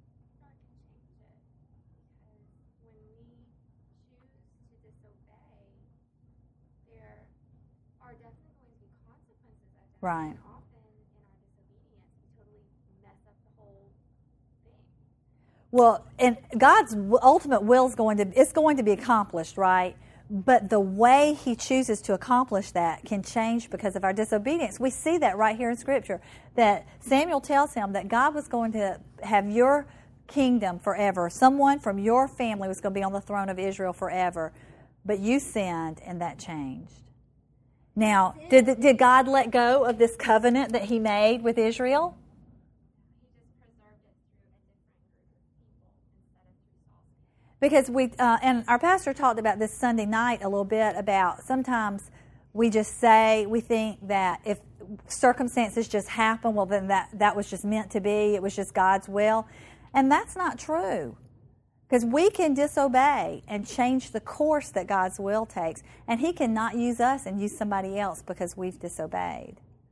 When we choose to disobey, there are definitely going to be consequences of that. Right. And often in our disobedience, we totally mess up the whole thing. Well, and God's ultimate will is going to it's going to be accomplished, right? But the way he chooses to accomplish that can change because of our disobedience. We see that right here in Scripture, that Samuel tells him that God was going to have your kingdom forever. Someone from your family was going to be on the throne of Israel forever. But you sinned, and that changed. Now, did, did God let go of this covenant that he made with Israel? He just preserved it through a different group of people instead of through Saul's. Because we, uh, and our pastor talked about this Sunday night a little bit about sometimes we just say, we think that if circumstances just happen, well then that, that was just meant to be, it was just God's will. And that's not true. Because we can disobey and change the course that God's will takes. And he cannot use us and use somebody else because we've disobeyed.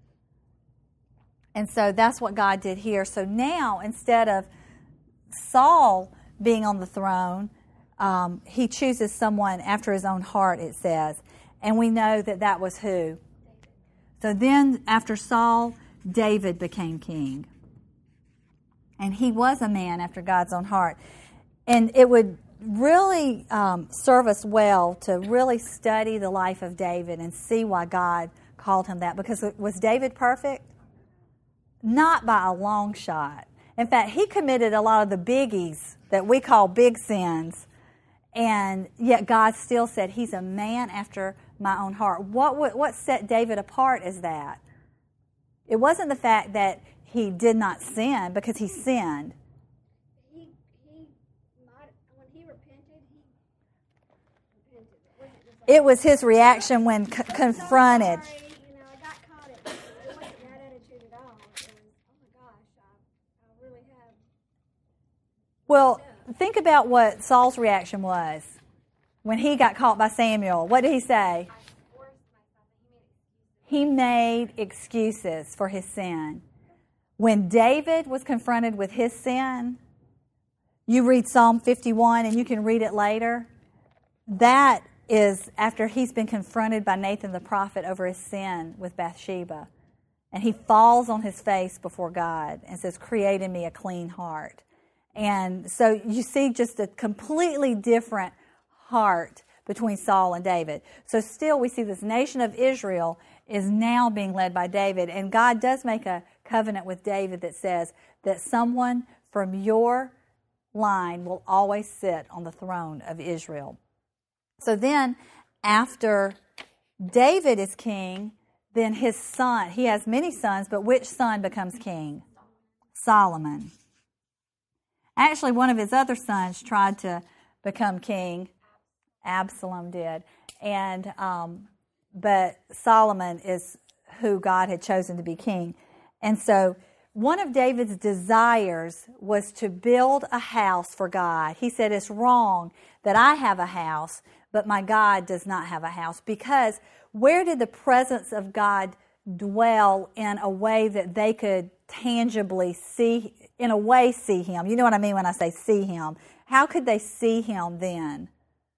And so that's what God did here. So now, instead of Saul being on the throne, um, he chooses someone after his own heart, it says. And we know that that was who? So then, after Saul, David became king. And he was a man after God's own heart. And it would really um, serve us well to really study the life of David and see why God called him that. Because was David perfect? Not by a long shot. In fact, he committed a lot of the biggies that we call big sins. And yet God still said, he's a man after my own heart. What, what, what set David apart is that? It wasn't the fact that he did not sin, because he sinned. He, he might, when he repented, he repented. It wasn't just like, It was his reaction when c- confronted. sorry, you know, I got caught. It, it wasn't that attitude at all. It was, oh my gosh, I, I really have. Well, think about what Saul's reaction was when he got caught by Samuel. What did he say? I forced myself, and he made excuses. He made excuses for his sin. When David was confronted with his sin, you read Psalm fifty-one and you can read it later. That is after he's been confronted by Nathan the prophet over his sin with Bathsheba. And he falls on his face before God and says, create in me a clean heart. And so you see just a completely different heart between Saul and David. So still we see this nation of Israel is now being led by David. And God does make a covenant with David that says that someone from your line will always sit on the throne of Israel. So then after David is king, then his son, he has many sons, but which son becomes king? Solomon. Actually, one of his other sons tried to become king. Absalom did. And um, but Solomon is who God had chosen to be king. And so one of David's desires was to build a house for God. He said, it's wrong that I have a house, but my God does not have a house. Because where did the presence of God dwell in a way that they could tangibly see in a way, see him. You know what I mean when I say see him. How could they see him then?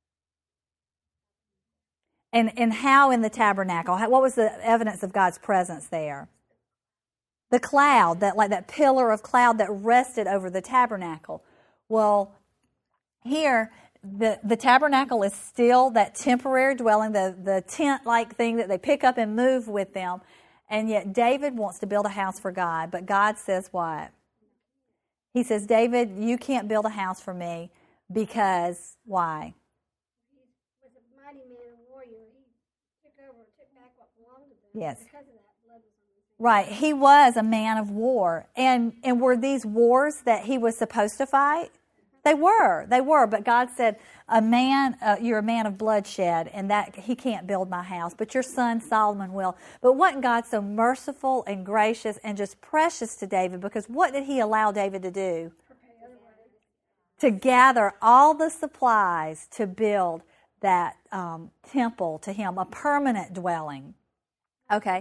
And and how in the tabernacle? How, what was the evidence of God's presence there? The cloud, that like that pillar of cloud that rested over the tabernacle. Well, here the the tabernacle is still that temporary dwelling, the the tent-like thing that they pick up and move with them. And yet David wants to build a house for God, but God says what? He says, David, you can't build a house for me because why? He was a mighty man and warrior. He took over, took back what belonged to them. Yes. Because of that, blood was on his hands. Right. He was a man of war. And and were these wars that he was supposed to fight? They were. They were. But God said, a man, uh, you're a man of bloodshed, and that he can't build my house, but your son Solomon will. But wasn't God so merciful and gracious and just precious to David? Because what did he allow David to do? To gather all the supplies to build that um, temple to him, a permanent dwelling. Okay.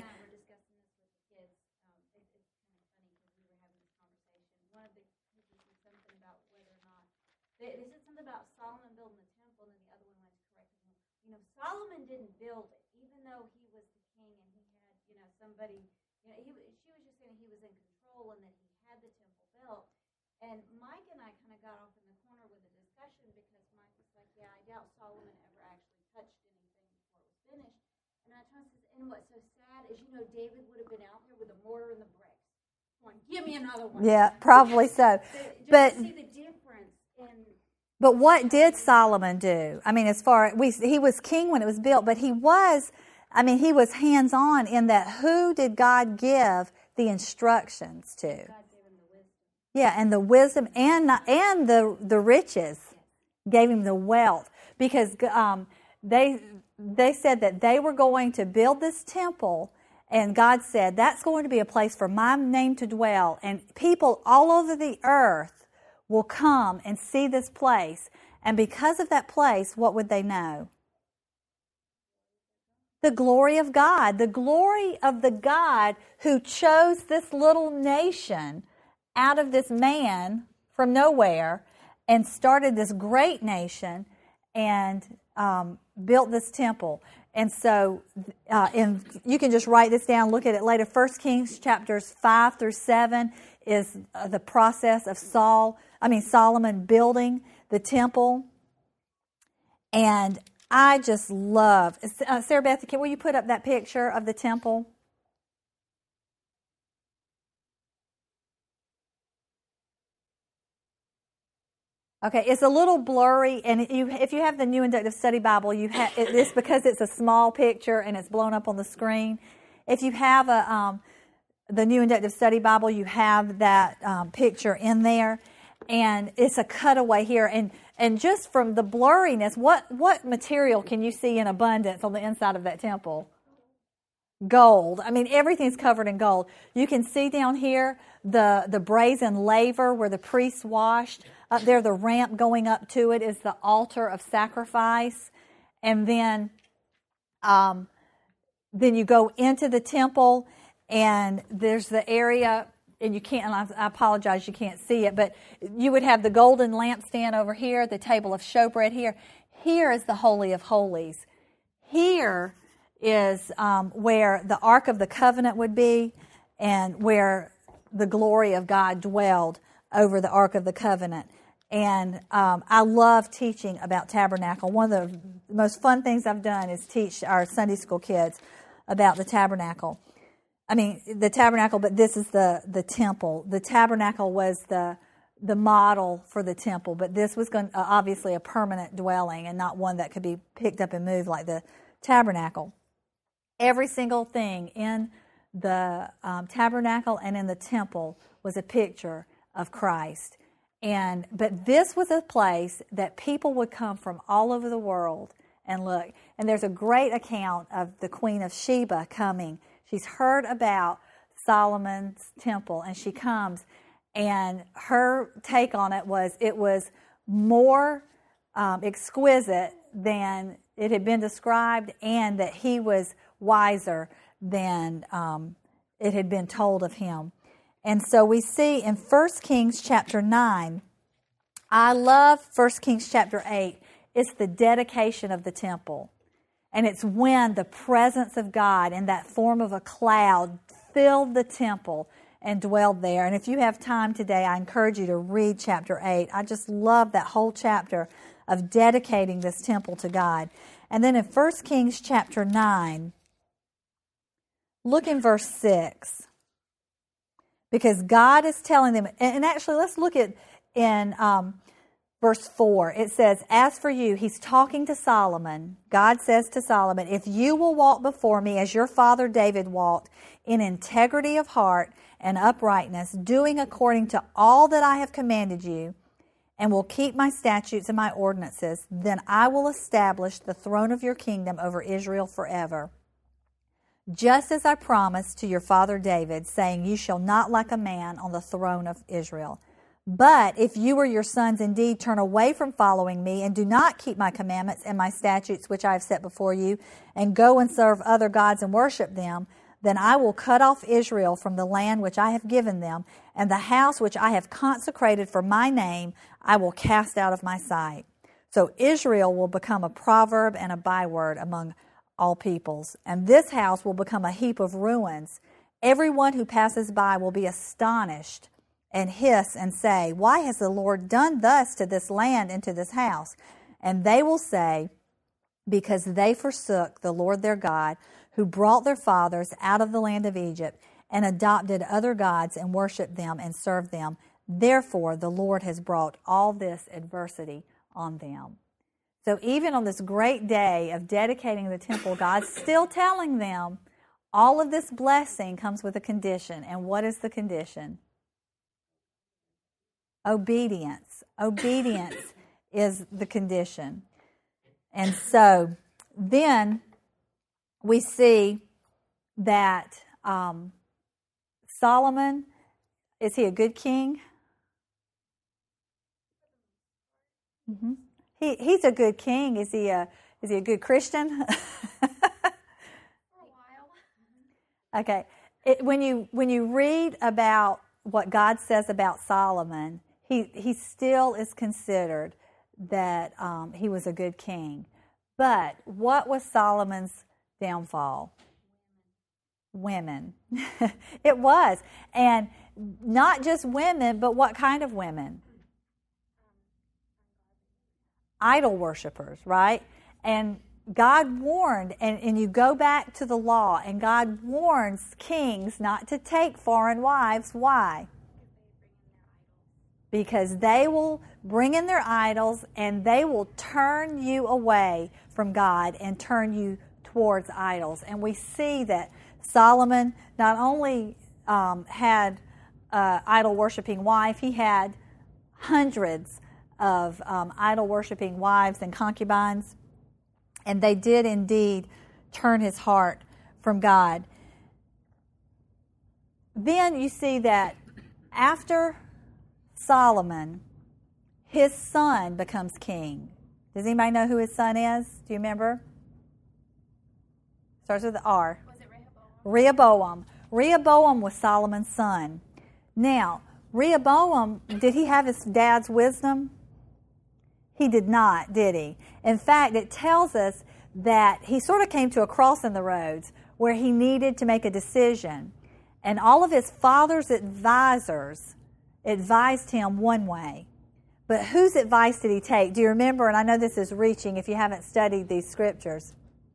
Solomon didn't build it, even though he was the king and he had, you know, somebody, you know, he, she was just saying he was in control and that he had the temple built. And Mike and I kind of got off in the corner with a discussion because Mike was like, yeah, I doubt Solomon ever actually touched anything before it was finished. And I told him, and what's so sad is, you know, David would have been out there with a mortar and the bricks. Come on, give me another one. Yeah, probably so. Just but to see the difference in... But what did Solomon do? I mean, as far we he was king when it was built, but he was, I mean, he was hands-on in that who did God give the instructions to? God gave him the wisdom. Yeah, and the wisdom and and the the riches gave him the wealth because um, they they said that they were going to build this temple, and God said that's going to be a place for my name to dwell, and people all over the earth will come and see this place. And because of that place, what would they know? The glory of God. The glory of the God who chose this little nation out of this man from nowhere and started this great nation and um, built this temple. And so uh, in, you can just write this down, look at it later. First Kings chapters five through seven is uh, the process of Saul, I mean Solomon building the temple. And I just love, uh, Sarah Beth, can, will you put up that picture of the temple? Okay, it's a little blurry, and you, if you have the New Inductive Study Bible, you ha- it, it's because it's a small picture and it's blown up on the screen. If you have a um, the New Inductive Study Bible, you have that um, picture in there, and it's a cutaway here. And and just from the blurriness, what what material can you see in abundance on the inside of that temple? Gold. I mean, everything's covered in gold. You can see down here the the brazen laver where the priests washed. Up there, the ramp going up to it is the altar of sacrifice. And then, um, then you go into the temple, and there's the area, and you can't, and I, I apologize, you can't see it, but you would have the golden lampstand over here, the table of showbread here. Here is the Holy of Holies. Here is um, where the Ark of the Covenant would be, and where the glory of God dwelled over the Ark of the Covenant. And um, I love teaching about tabernacle. One of the most fun things I've done is teach our Sunday school kids about the tabernacle. I mean, the tabernacle, but this is the, the temple. The tabernacle was the the model for the temple, but this was going uh, obviously a permanent dwelling and not one that could be picked up and moved like the tabernacle. Every single thing in the um, tabernacle and in the temple was a picture of Christ. And but this was a place that people would come from all over the world and look. And there's a great account of the Queen of Sheba coming. She's heard about Solomon's temple, and she comes, and her take on it was it was more um, exquisite than it had been described, and that he was wiser than um, it had been told of him. And so we see in First Kings chapter nine, I love First Kings chapter eight. It's the dedication of the temple. And it's when the presence of God in that form of a cloud filled the temple and dwelled there. And if you have time today, I encourage you to read chapter eight. I just love that whole chapter of dedicating this temple to God. And then in First Kings chapter nine, look in verse six. Because God is telling them, and actually let's look at in um, verse four. It says, as for you, he's talking to Solomon. God says to Solomon, if you will walk before me as your father David walked, in integrity of heart and uprightness, doing according to all that I have commanded you, and will keep my statutes and my ordinances, then I will establish the throne of your kingdom over Israel forever. Just as I promised to your father David, saying, you shall not lack a man on the throne of Israel. But if you or your sons indeed turn away from following me and do not keep my commandments and my statutes which I have set before you, and go and serve other gods and worship them, then I will cut off Israel from the land which I have given them, and the house which I have consecrated for my name I will cast out of my sight. So Israel will become a proverb and a byword among all peoples, and this house will become a heap of ruins. Everyone who passes by will be astonished and hiss and say, why has the Lord done thus to this land and to this house? And they will say, because they forsook the Lord their God, who brought their fathers out of the land of Egypt, and adopted other gods and worshipped them and served them. Therefore the Lord has brought all this adversity on them. So even on this great day of dedicating the temple, God's still telling them all of this blessing comes with a condition. And what is the condition? Obedience. Obedience is the condition. And so then we see that um, Solomon, is he a good king? Mm-hmm. He he's a good king. Is he a is he a good Christian? For a while. Okay. It, when you when you read about what God says about Solomon, he he still is considered that um, he was a good king. But what was Solomon's downfall? Women. It was, and not just women, but what kind of women? Idol worshipers, right? And God warned, and, and you go back to the law, and God warns kings not to take foreign wives. Why? Because they will bring in their idols, and they will turn you away from God and turn you towards idols. And we see that Solomon not only um, had an idol-worshiping wife, he had hundreds of um, idol-worshiping wives and concubines, and they did indeed turn his heart from God. Then you see that after Solomon, his son becomes king. Does anybody know who his son is? Do you remember? Starts with the R. Was it Rehoboam? Rehoboam. Rehoboam was Solomon's son. Now, Rehoboam, did he have his dad's wisdom? He did not, did he? In fact, it tells us that he sort of came to a cross in the roads where he needed to make a decision. And all of his father's advisors advised him one way. But whose advice did he take? Do you remember? And I know this is reaching if you haven't studied these scriptures.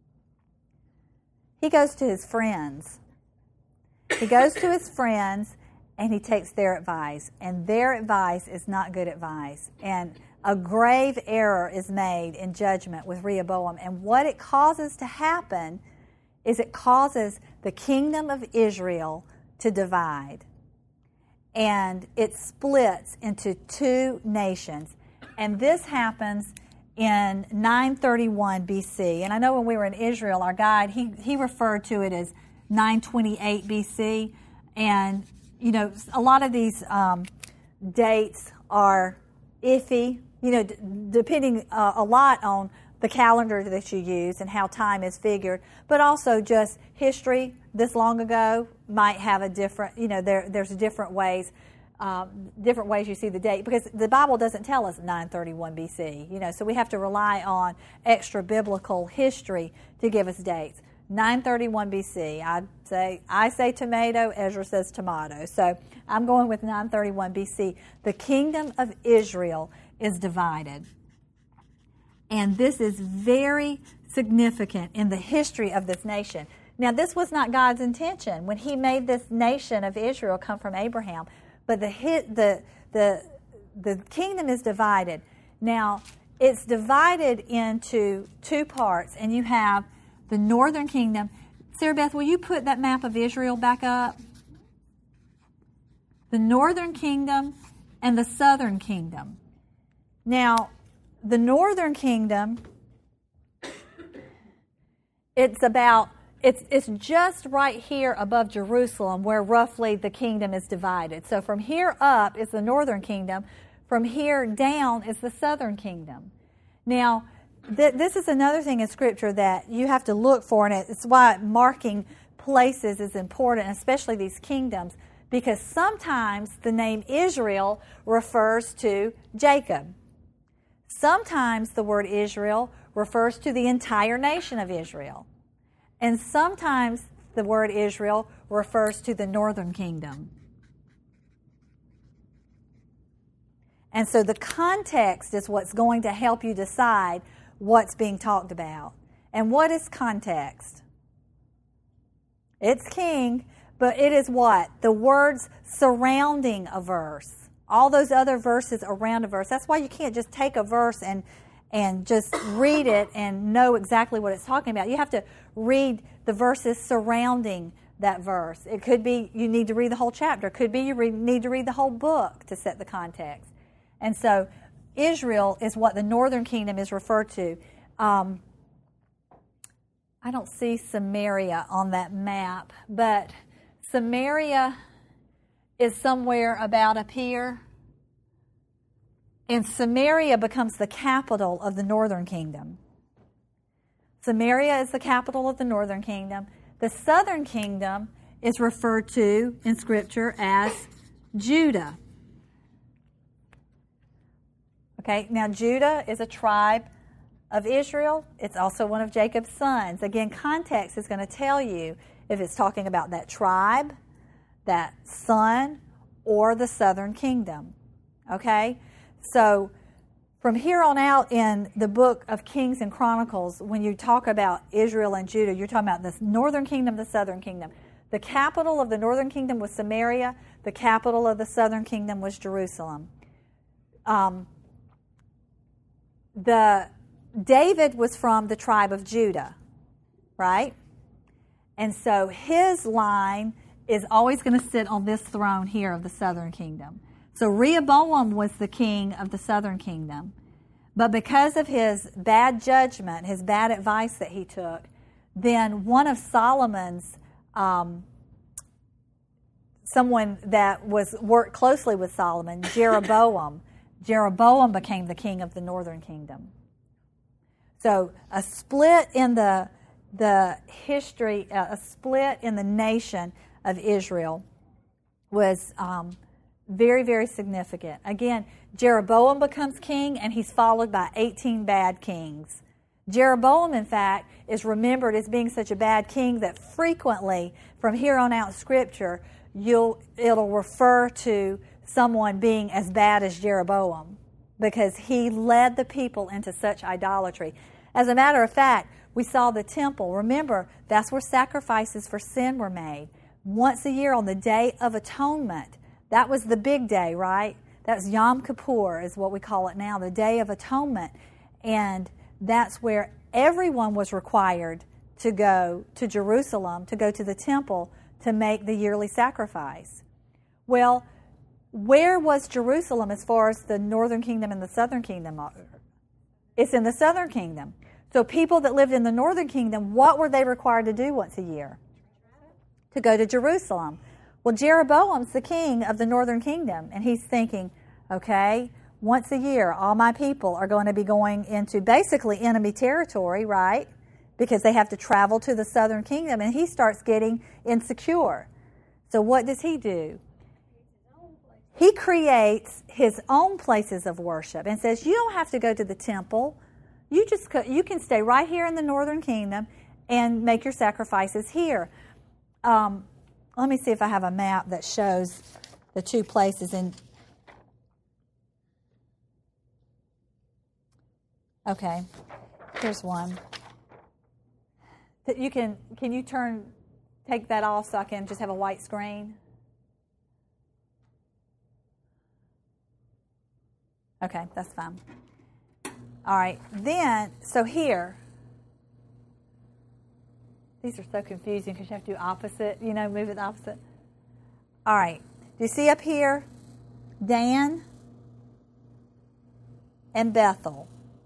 He goes to his friends. He goes to his friends and he takes their advice. And their advice is not good advice. And a grave error is made in judgment with Rehoboam. And what it causes to happen is it causes the kingdom of Israel to divide. And it splits into two nations. And this happens in nine thirty-one B C. And I know when we were in Israel, our guide, he, he referred to it as nine twenty-eight B C. And, you know, a lot of these um, dates are iffy, you know, d- depending uh, a lot on the calendar that you use and how time is figured, but also just history this long ago might have a different, you know, there there's different ways, um, different ways you see the date, because the Bible doesn't tell us nine thirty-one B C, you know, so we have to rely on extra biblical history to give us dates. nine thirty-one B C, I say I say tomato, Ezra says tomato, so I'm going with nine thirty-one B C. The kingdom of Israel is divided. And this is very significant in the history of this nation. Now, this was not God's intention when He made this nation of Israel come from Abraham. But the the the the kingdom is divided. Now, it's divided into two parts, and you have the northern kingdom. Sarah Beth, will you put that map of Israel back up? The northern kingdom and the southern kingdom. Now, the northern kingdom, it's about, it's it's just right here above Jerusalem where roughly the kingdom is divided. So from here up is the northern kingdom. From here down is the southern kingdom. Now, th- this is another thing in Scripture that you have to look for, and it's why marking places is important, especially these kingdoms, because sometimes the name Israel refers to Jacob. Sometimes the word Israel refers to the entire nation of Israel. And sometimes the word Israel refers to the northern kingdom. And so the context is what's going to help you decide what's being talked about. And what is context? It's king, but it is what? The words surrounding a verse. All those other verses around a verse. That's why you can't just take a verse and and just read it and know exactly what it's talking about. You have to read the verses surrounding that verse. It could be you need to read the whole chapter. It could be you re- need to read the whole book to set the context. And so Israel is what the northern kingdom is referred to. Um, I don't see Samaria on that map, but Samaria is somewhere about up here. And Samaria becomes the capital of the northern kingdom. Samaria is the capital of the northern kingdom. The southern kingdom is referred to in Scripture as Judah. Okay, now Judah is a tribe of Israel. It's also one of Jacob's sons. Again, context is going to tell you if it's talking about that tribe, that son, or the southern kingdom. Okay? So, from here on out in the book of Kings and Chronicles, when you talk about Israel and Judah, you're talking about the northern kingdom, the southern kingdom. The capital of the northern kingdom was Samaria. The capital of the southern kingdom was Jerusalem. Um, the David was from the tribe of Judah, right? And so his line is always going to sit on this throne here of the southern kingdom. So Rehoboam was the king of the southern kingdom. But because of his bad judgment, his bad advice that he took, then one of Solomon's, um, someone that was worked closely with Solomon, Jeroboam, Jeroboam became the king of the northern kingdom. So a split in the the history, uh, a split in the nation of Israel was um, very, very significant. Again, Jeroboam becomes king, and he's followed by eighteen bad kings. Jeroboam, in fact, is remembered as being such a bad king that frequently, from here on out in Scripture, you'll it'll refer to someone being as bad as Jeroboam because he led the people into such idolatry. As a matter of fact, we saw the temple. Remember, that's where sacrifices for sin were made. Once a year on the Day of Atonement. That was the big day, right? That's Yom Kippur is what we call it now, the Day of Atonement. And that's where everyone was required to go to Jerusalem, to go to the temple to make the yearly sacrifice. Well, where was Jerusalem as far as the northern kingdom and the southern kingdom? It's in the southern kingdom. So people that lived in the northern kingdom, what were they required to do once a year? To go to Jerusalem. Well, Jeroboam's the king of the northern kingdom, and he's thinking, okay, once a year, all my people are going to be going into basically enemy territory, right? Because they have to travel to the southern kingdom, and he starts getting insecure. So what does he do? He creates his own places of worship and says, you don't have to go to the temple. You just you can stay right here in the northern kingdom and make your sacrifices here. Um, let me see if I have a map that shows the two places in. Okay, here's one. That you can can you turn take that off so I can just have a white screen? Okay, that's fine. All right, then, so here, these are so confusing because you have to do opposite, you know, move it opposite. All right, do you see up here, Dan and Bethel?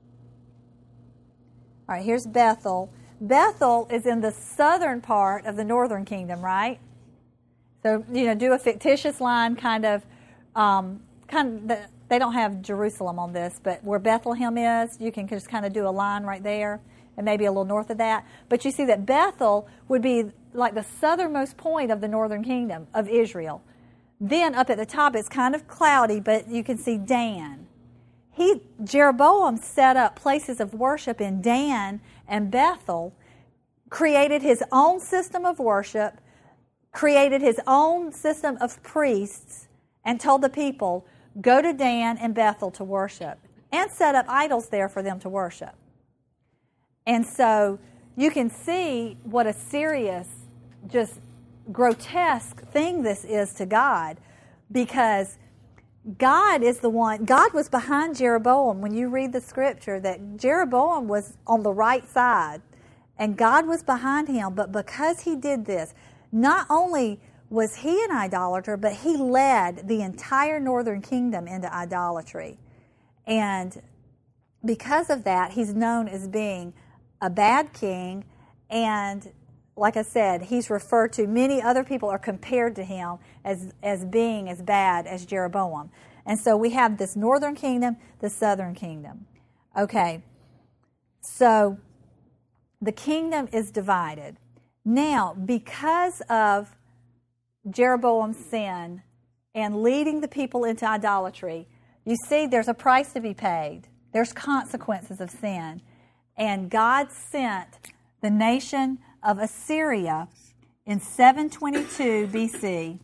All right, here's Bethel. Bethel is in the southern part of the northern kingdom, right? So, you know, do a fictitious line kind of, um, kind of, the, they don't have Jerusalem on this, but where Bethlehem is, you can just kind of do a line right there and maybe a little north of that. But you see that Bethel would be like the southernmost point of the northern kingdom of Israel. Then up at the top, it's kind of cloudy, but you can see Dan. He, Jeroboam set up places of worship in Dan and Bethel, created his own system of worship, created his own system of priests, and told the people, go to Dan and Bethel to worship, and set up idols there for them to worship. And so you can see what a serious, just grotesque thing this is to God, because God is the one, God was behind Jeroboam. When you read the scripture, that Jeroboam was on the right side, and God was behind him, but because he did this, not only was he an idolater, but he led the entire northern kingdom into idolatry. And because of that, he's known as being a bad king, and like I said, he's referred to, many other people are compared to him as, as being as bad as Jeroboam. And so we have this northern kingdom, the southern kingdom. Okay, so the kingdom is divided. Now, because of Jeroboam's sin and leading the people into idolatry, you see there's a price to be paid. There's consequences of sin. And God sent the nation of Assyria in seven twenty-two B C.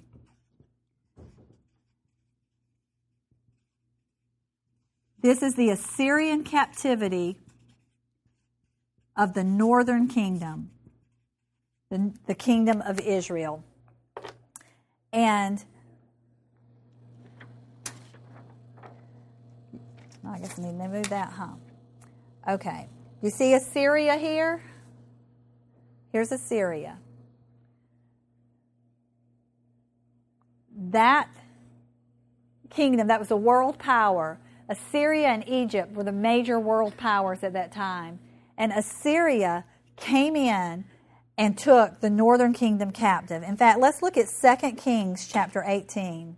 This is the Assyrian captivity of the northern kingdom, the, the kingdom of Israel. And I guess I need to move that, huh? Okay. You see Assyria here? Here's Assyria. That kingdom, that was a world power. Assyria and Egypt were the major world powers at that time. And Assyria came in and took the northern kingdom captive. In fact, let's look at Second Kings chapter eighteen.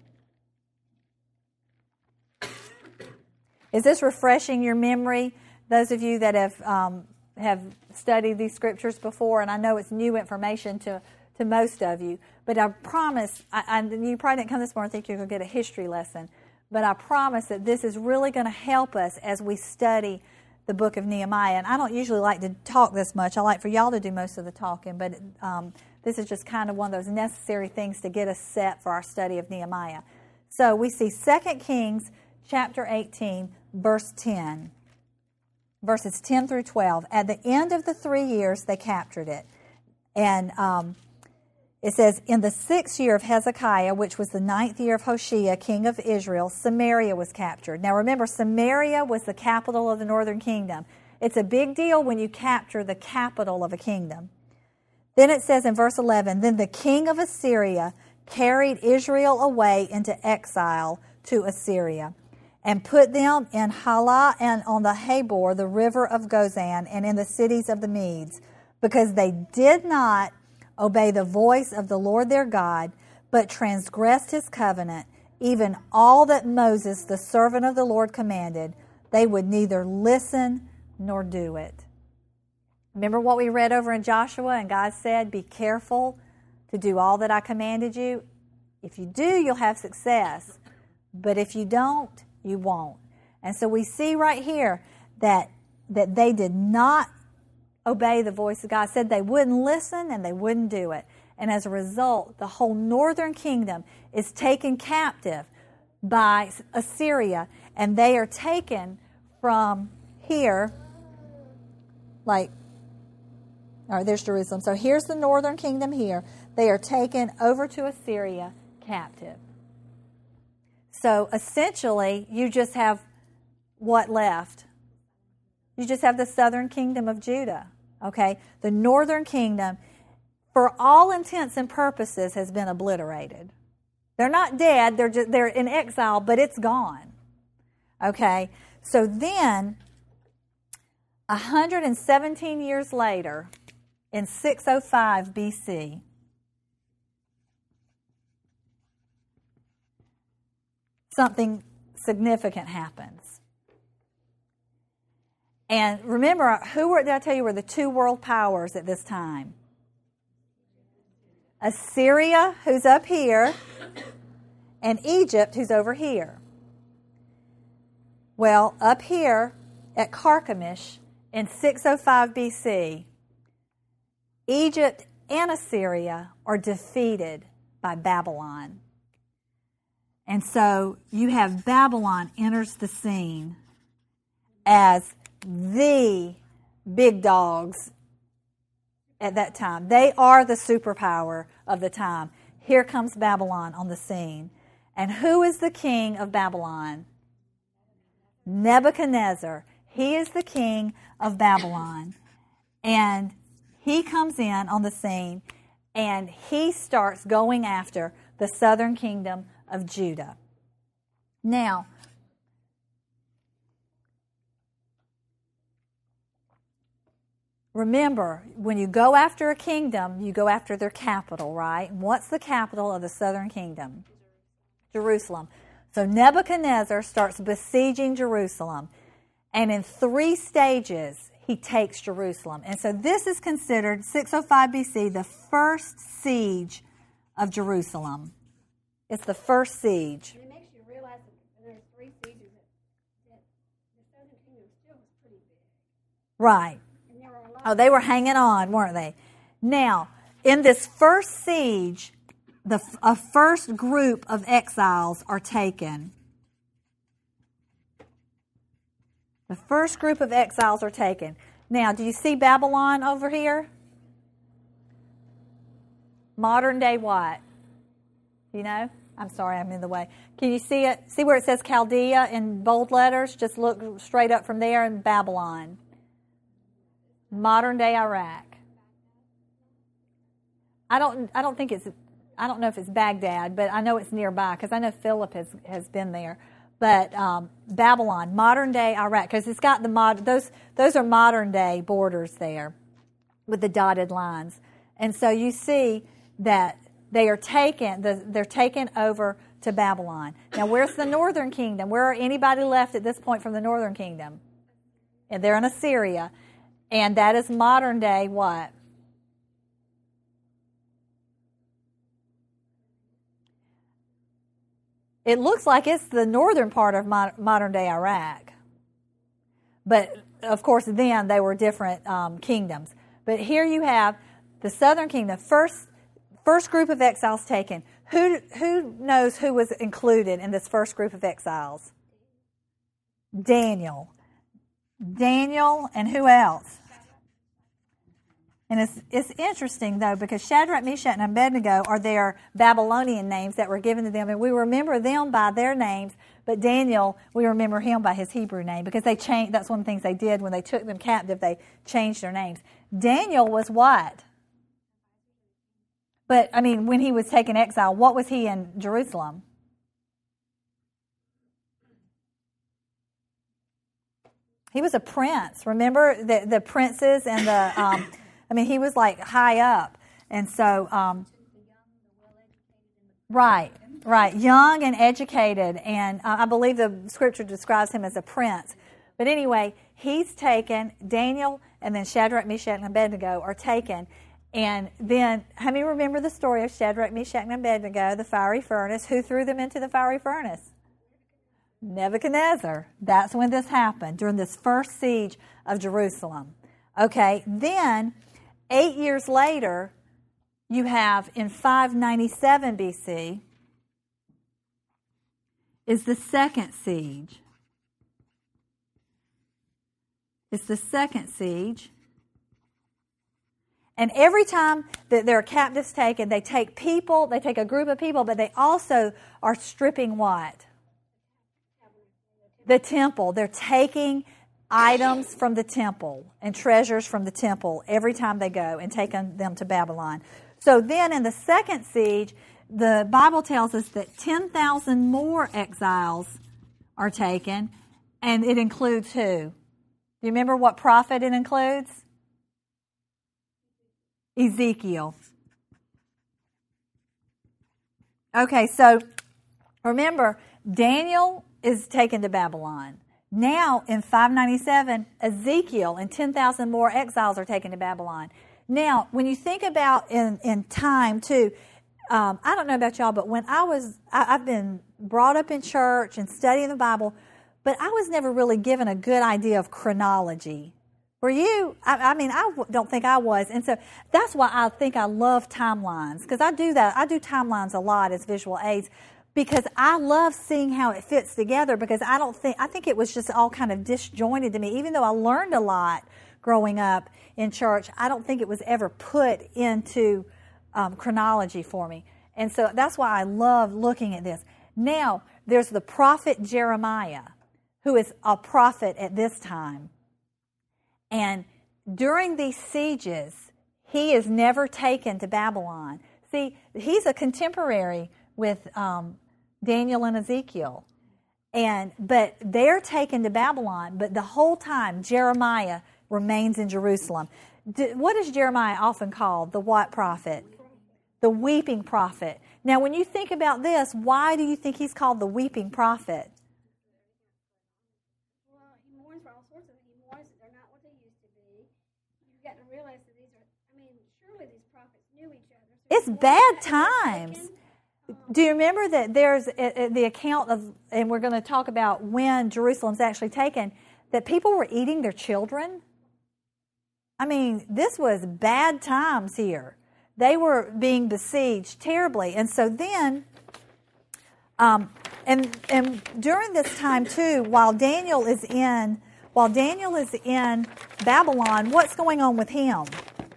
Is this refreshing your memory? Those of you that have um, have studied these scriptures before, and I know it's new information to, to most of you, but I promise, I, I, you probably didn't come this morning and think you're going to get a history lesson, but I promise that this is really going to help us as we study the book of Nehemiah. And I don't usually like to talk this much. I like for y'all to do most of the talking, but um, this is just kind of one of those necessary things to get us set for our study of Nehemiah. So we see Second Kings chapter eighteen, verse ten. Verses ten through twelve. At the end of the three years, they captured it. And um, it says, in the sixth year of Hezekiah, which was the ninth year of Hoshea, king of Israel, Samaria was captured. Now remember, Samaria was the capital of the northern kingdom. It's a big deal when you capture the capital of a kingdom. Then it says in verse eleven, then the king of Assyria carried Israel away into exile to Assyria, and put them in Halah and on the Habor, the river of Gozan, and in the cities of the Medes, because they did not obey the voice of the Lord their God, but transgressed his covenant, even all that Moses, the servant of the Lord, commanded, they would neither listen nor do it. Remember what we read over in Joshua, and God said, be careful to do all that I commanded you. If you do, you'll have success. But if you don't, you won't. And so we see right here that, that they did not obey the voice of God. It said they wouldn't listen and they wouldn't do it. And as a result, the whole northern kingdom is taken captive by Assyria. And they are taken from here, like, all right, there's Jerusalem. So here's the northern kingdom here. They are taken over to Assyria captive. So essentially, you just have what left? You just have the southern kingdom of Judah. Okay? The northern kingdom, for all intents and purposes, has been obliterated. They're not dead, they're just, they're in exile, but it's gone. Okay? So then, one hundred seventeen years later, in six oh five B C, something significant happens. And remember, who were, did I tell you were the two world powers at this time? Assyria, who's up here, and Egypt, who's over here. Well, up here at Carchemish in six oh five B C, Egypt and Assyria are defeated by Babylon. And so you have Babylon enters the scene as the big dogs at that time. They are the superpower of the time. Here comes Babylon on the scene. And who is the king of Babylon? Nebuchadnezzar. He is the king of Babylon. And he comes in on the scene and he starts going after the southern kingdom of Judah. Now, remember, when you go after a kingdom, you go after their capital, right? What's the capital of the southern kingdom? Jerusalem. So Nebuchadnezzar starts besieging Jerusalem. And in three stages, he takes Jerusalem. And so this is considered, six oh five B C, the first siege of Jerusalem. It's the first siege. And it makes you realize that there's three sieges that, that the southern kingdom still was pretty big. Right. And there were a lot Oh, they were hanging on, weren't they? Now, in this first siege, the a first group of exiles are taken. The first group of exiles are taken. Now, do you see Babylon over here? Modern day what? You know? I'm sorry, I'm in the way. Can you see it? See where it says Chaldea in bold letters? Just look straight up from there and Babylon. Modern day Iraq. I don't I don't think it's I don't know if it's Baghdad, but I know it's nearby because I know Philip has, has been there. But um, Babylon, modern day Iraq, because it's got the mod those those are modern day borders there with the dotted lines. And so you see that they are taken, the, they're taken over to Babylon. Now, where's the northern kingdom? Where are anybody left at this point from the northern kingdom? And they're in Assyria. And that is modern day what? It looks like it's the northern part of modern day Iraq. But, of course, then they were different um, kingdoms. But here you have the southern kingdom, first First group of exiles taken. Who who knows who was included in this first group of exiles? Daniel. Daniel and who else? And it's it's interesting, though, because Shadrach, Meshach, and Abednego are their Babylonian names that were given to them, and we remember them by their names, but Daniel, we remember him by his Hebrew name, because they changed. That's one of the things they did when they took them captive. They changed their names. Daniel was what? But, I mean, when he was taken exile, what was he in Jerusalem? He was a prince. Remember the, the princes and the, um, I mean, he was like high up. And so, um, right. Right, young and educated, and uh, I believe the scripture describes him as a prince. But anyway, he's taken, Daniel and then Shadrach, Meshach, and Abednego are taken. And then, how many remember the story of Shadrach, Meshach, and Abednego, the fiery furnace? Who threw them into the fiery furnace? Nebuchadnezzar. That's when this happened, during this first siege of Jerusalem. Okay, then, eight years later, you have in five ninety-seven B C, is the second siege. It's the second siege. And every time that there are captives taken, they take people, they take a group of people, but they also are stripping what? The temple. They're taking items from the temple and treasures from the temple every time they go and taking them to Babylon. So then in the second siege, the Bible tells us that ten thousand more exiles are taken, and it includes who? Do you remember what prophet it includes? Ezekiel. Okay, so remember, Daniel is taken to Babylon. Now, in five ninety-seven, Ezekiel and ten thousand more exiles are taken to Babylon. Now, when you think about in, in time, too, um, I don't know about y'all, but when I was, I, I've been brought up in church and studying the Bible, but I was never really given a good idea of chronology. Were you? I, I mean, I don't think I was. And so that's why I think I love timelines, because I do that. I do timelines a lot as visual aids, because I love seeing how it fits together, because I don't think, I think it was just all kind of disjointed to me. Even though I learned a lot growing up in church, I don't think it was ever put into um, chronology for me. And so that's why I love looking at this. Now, there's the prophet Jeremiah, who is a prophet at this time. And during these sieges, he is never taken to Babylon. See, he's a contemporary with um, Daniel and Ezekiel. And but they're taken to Babylon, but the whole time Jeremiah remains in Jerusalem. What is Jeremiah often called? The what prophet? The weeping prophet. Now, when you think about this, why do you think he's called the weeping prophet? Well, he mourns for all sorts of things. He mourns that they're not what they used to be. You've got to realize that these are, I mean, surely these prophets knew each other. So It's bad times. Do you remember that there's uh, the account of, and we're going to talk about when Jerusalem's actually taken, that people were eating their children? I mean, this was bad times here. They were being besieged terribly. And so then, um, and and during this time too, while Daniel is in, while Daniel is in Babylon, what's going on with him?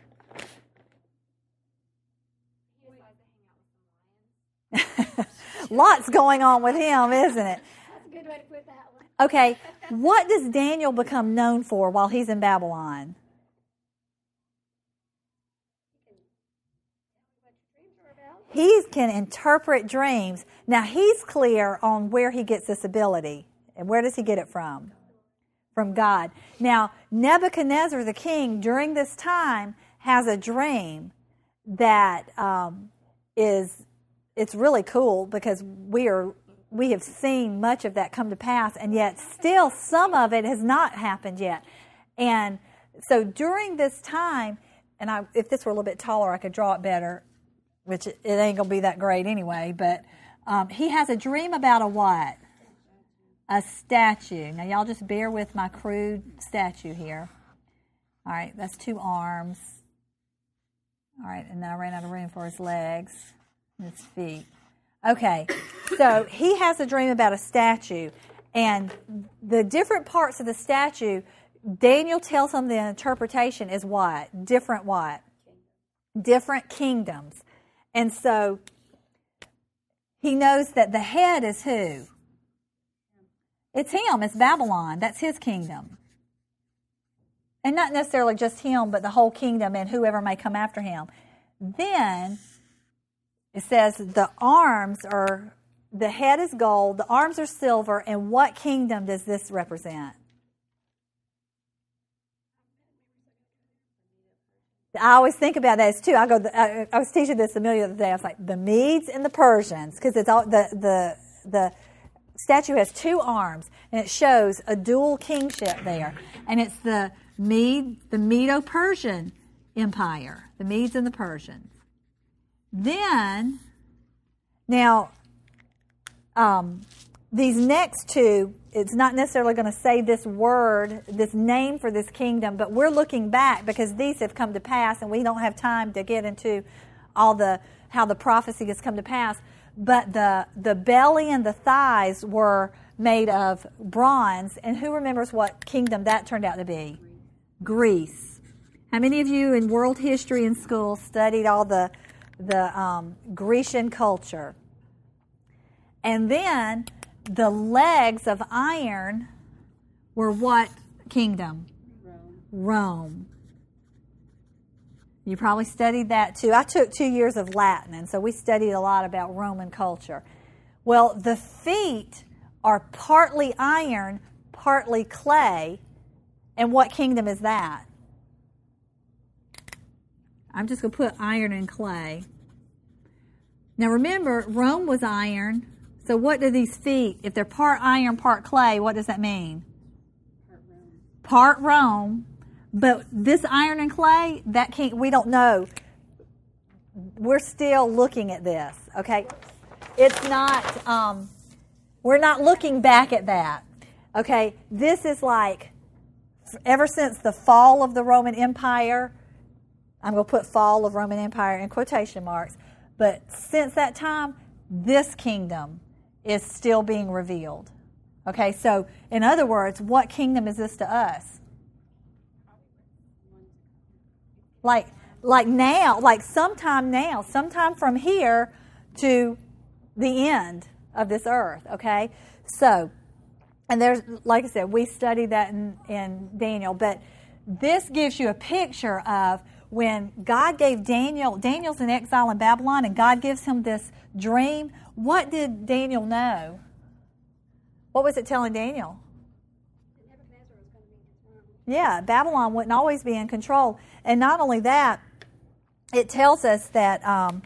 Lots going on with him, isn't it? That's a good way to put that one. Okay, what does Daniel become known for while he's in Babylon? He can interpret dreams. Now, he's clear on where he gets this ability. And where does he get it from? From God. Now, Nebuchadnezzar, the king, during this time, has a dream that um, is, it's really cool, because we are we have seen much of that come to pass, and yet still some of it has not happened yet. And so during this time, and I, if this were a little bit taller, I could draw it better, which it ain't going to be that great anyway, but um, he has a dream about a what? A statue. Now, y'all just bear with my crude statue here. All right, that's two arms. All right, and then I ran out of room for his legs and his feet. Okay, so he has a dream about a statue, and the different parts of the statue, Daniel tells him the interpretation is what? Different what? Different kingdoms. And so he knows that the head is who? It's him. It's Babylon. That's his kingdom. And not necessarily just him, but the whole kingdom and whoever may come after him. Then it says the arms are, the head is gold, the arms are silver, and what kingdom does this represent? I always think about that as too. I go. I, I was teaching this Amelia the other day. I was like the Medes and the Persians, because it's all the the the statue has two arms, and it shows a dual kingship there, and it's the Mede, the Medo-Persian Empire, the Medes and the Persians. Then, now, um, these next two, it's not necessarily going to say this word, this name for this kingdom, but we're looking back because these have come to pass, and we don't have time to get into all the how the prophecy has come to pass. But the the belly and the thighs were made of bronze, and who remembers what kingdom that turned out to be? Greece. How many of you in world history in school studied all the the um, Grecian culture? And then the legs of iron were what kingdom? Rome. Rome. You probably studied that too. I took two years of Latin, and so we studied a lot about Roman culture. Well, the feet are partly iron, partly clay. And what kingdom is that? I'm just going to put iron and clay. Now remember, Rome was iron. So what do these feet, if they're part iron, part clay, what does that mean? Part Rome. Part Rome. But this iron and clay, that can't, we don't know. We're still looking at this, okay? It's not, um, we're not looking back at that, okay? This is like, ever since the fall of the Roman Empire, I'm going to put fall of Roman Empire in quotation marks, but since that time, this kingdom is still being revealed. Okay, so in other words, what kingdom is this to us? Like, like now, like sometime now, sometime from here to the end of this earth, okay? So, and there's, like I said, we studied that in, in Daniel, but this gives you a picture of when God gave Daniel, Daniel's in exile in Babylon, and God gives him this dream. What did Daniel know? What was it telling Daniel? Yeah, Babylon wouldn't always be in control. And not only that, it tells us that um,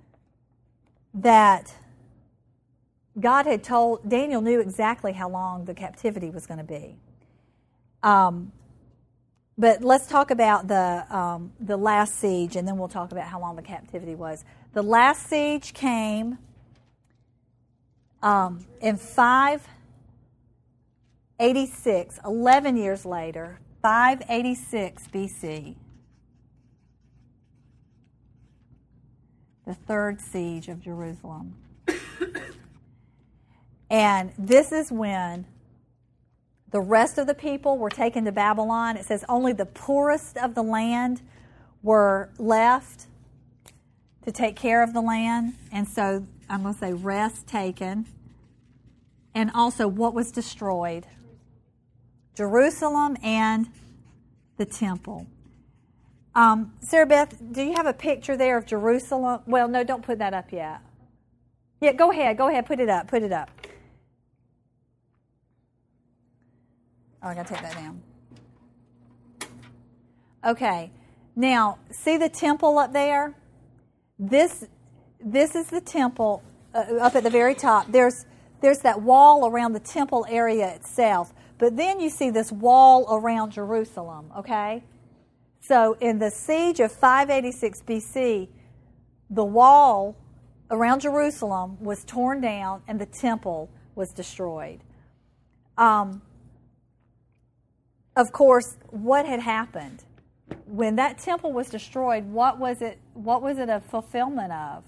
that God had told, Daniel knew exactly how long the captivity was going to be. Um, but let's talk about the um, the last siege, and then we'll talk about how long the captivity was. The last siege came um, in five eighty-six, eleven years later, five eighty-six B C. The third siege of Jerusalem. And this is when the rest of the people were taken to Babylon. It says only the poorest of the land were left to take care of the land. And so I'm going to say rest taken. And also what was destroyed? Jerusalem and the temple. Um, Sarah Beth, do you have a picture there of Jerusalem? Well, no, don't put that up yet. Yeah, go ahead. Go ahead. Put it up. Put it up. Oh, I got to take that down. Okay. Now, see the temple up there? This this is the temple uh, up at the very top. There's there's that wall around the temple area itself. But then you see this wall around Jerusalem, okay? So in the siege of five eighty-six B C, the wall around Jerusalem was torn down and the temple was destroyed. Um, of course, what had happened? When that temple was destroyed, what was it, what was it a fulfillment of?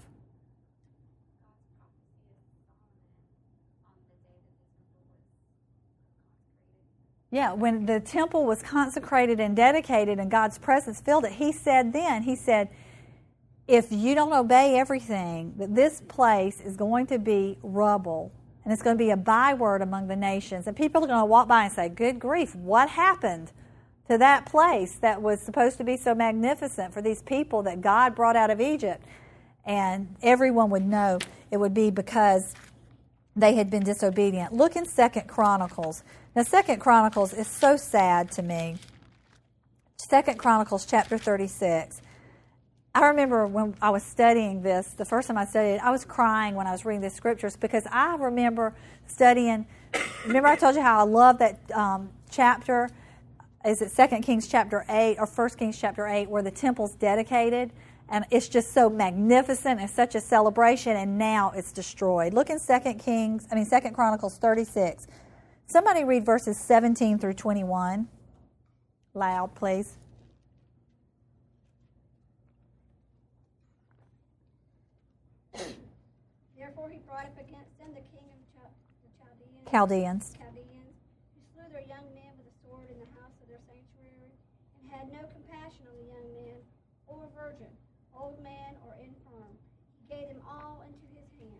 Yeah, when the temple was consecrated and dedicated and God's presence filled it, he said then, he said, if you don't obey everything, that this place is going to be rubble and it's going to be a byword among the nations. And people are going to walk by and say, good grief, what happened to that place that was supposed to be so magnificent for these people that God brought out of Egypt? And everyone would know it would be because they had been disobedient. Look in Second Chronicles. Now, Second Chronicles is so sad to me. Second Chronicles chapter thirty-six. I remember when I was studying this, the first time I studied it, I was crying when I was reading the scriptures because I remember studying. Remember I told you how I love that um, chapter? Is it Second Kings chapter eight or First Kings chapter eight where the temple's dedicated? And it's just so magnificent and such a celebration, and now it's destroyed. Look in Second Kings, I mean Second Chronicles thirty-six. Somebody read verses seventeen through twenty-one. Loud, please. Therefore he brought up against them the king of Chal- the Chaldeans, Chaldeans. Chaldeans, who slew their young men with a sword in the house of their sanctuary, and had no compassion on the young men or virgin, old man or infirm. He gave them all into his hand.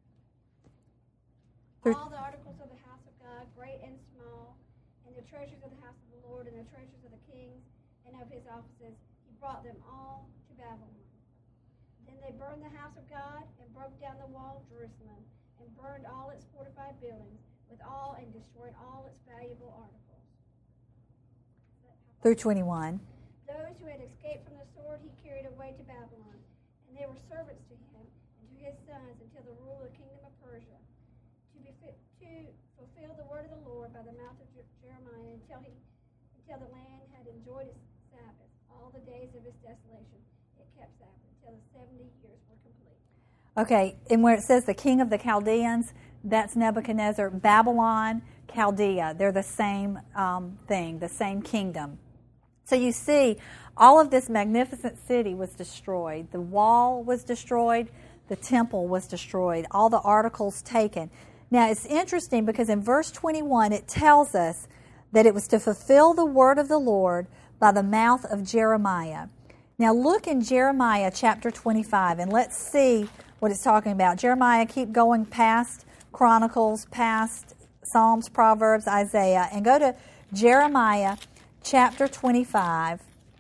There- All the articles of the house of God, great and small, and the treasures of the house of the Lord, and the treasures of the kings and of his offices, he brought them all to Babylon. Then they burned the house of God and broke down the wall of Jerusalem and burned all its fortified buildings with all and destroyed all its valuable articles. Through twenty-one. Those who had escaped from the sword he carried away to Babylon, and they were servants to him and to his sons until the rule of the kingdom of Persia, to, be fit, to fulfill the word of the Lord by the mouth of Je- Jeremiah until he until the land had enjoyed its Sabbath, all the days of its desolation. It kept Sabbath until the seventy years were complete. Okay, and where it says the king of the Chaldeans, that's Nebuchadnezzar. Babylon, Chaldea, they're the same um, thing, the same kingdom. So you see, all of this magnificent city was destroyed. The wall was destroyed. The temple was destroyed. All the articles taken. Now, it's interesting because in verse twenty-one, it tells us that it was to fulfill the word of the Lord by the mouth of Jeremiah. Now, look in Jeremiah chapter twenty-five, and let's see what it's talking about. Jeremiah, keep going past Chronicles, past Psalms, Proverbs, Isaiah, and go to Jeremiah chapter twenty-five.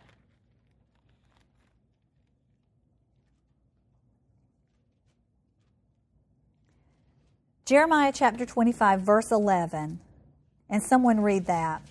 Jeremiah chapter twenty-five, verse eleven. And someone read that.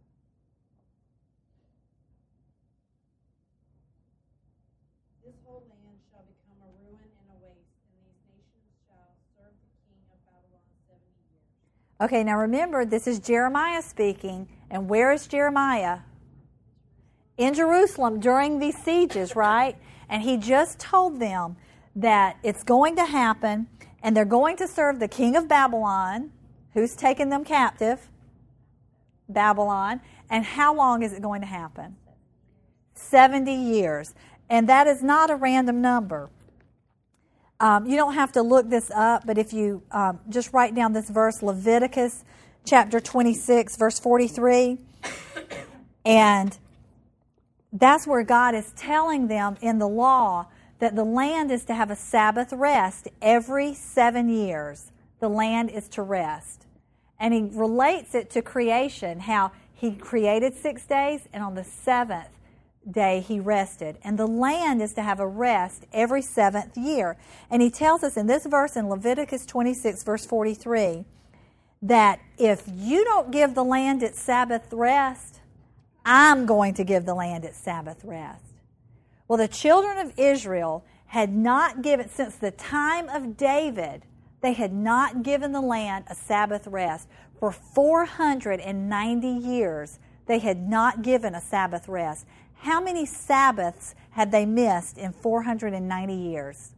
This whole land shall become a ruin and a waste, and these nations shall serve the king of Babylon seventy years. Okay, now remember, this is Jeremiah speaking. And where is Jeremiah? In Jerusalem during these sieges, right? And he just told them that it's going to happen, and they're going to serve the king of Babylon, who's taken them captive, Babylon. And how long is it going to happen? seventy years. And that is not a random number. Um, you don't have to look this up, but if you um, just write down this verse, Leviticus chapter twenty-six, verse forty-three, and that's where God is telling them in the law that the land is to have a Sabbath rest every seven years. The land is to rest. And he relates it to creation, how he created six days, and on the seventh day he rested. And the land is to have a rest every seventh year. And he tells us in this verse in Leviticus twenty-six, verse forty-three, that if you don't give the land its Sabbath rest, I'm going to give the land its Sabbath rest. Well, the children of Israel had not given, since the time of David, they had not given the land a Sabbath rest. For four hundred ninety years, they had not given a Sabbath rest. How many Sabbaths had they missed in four hundred ninety years?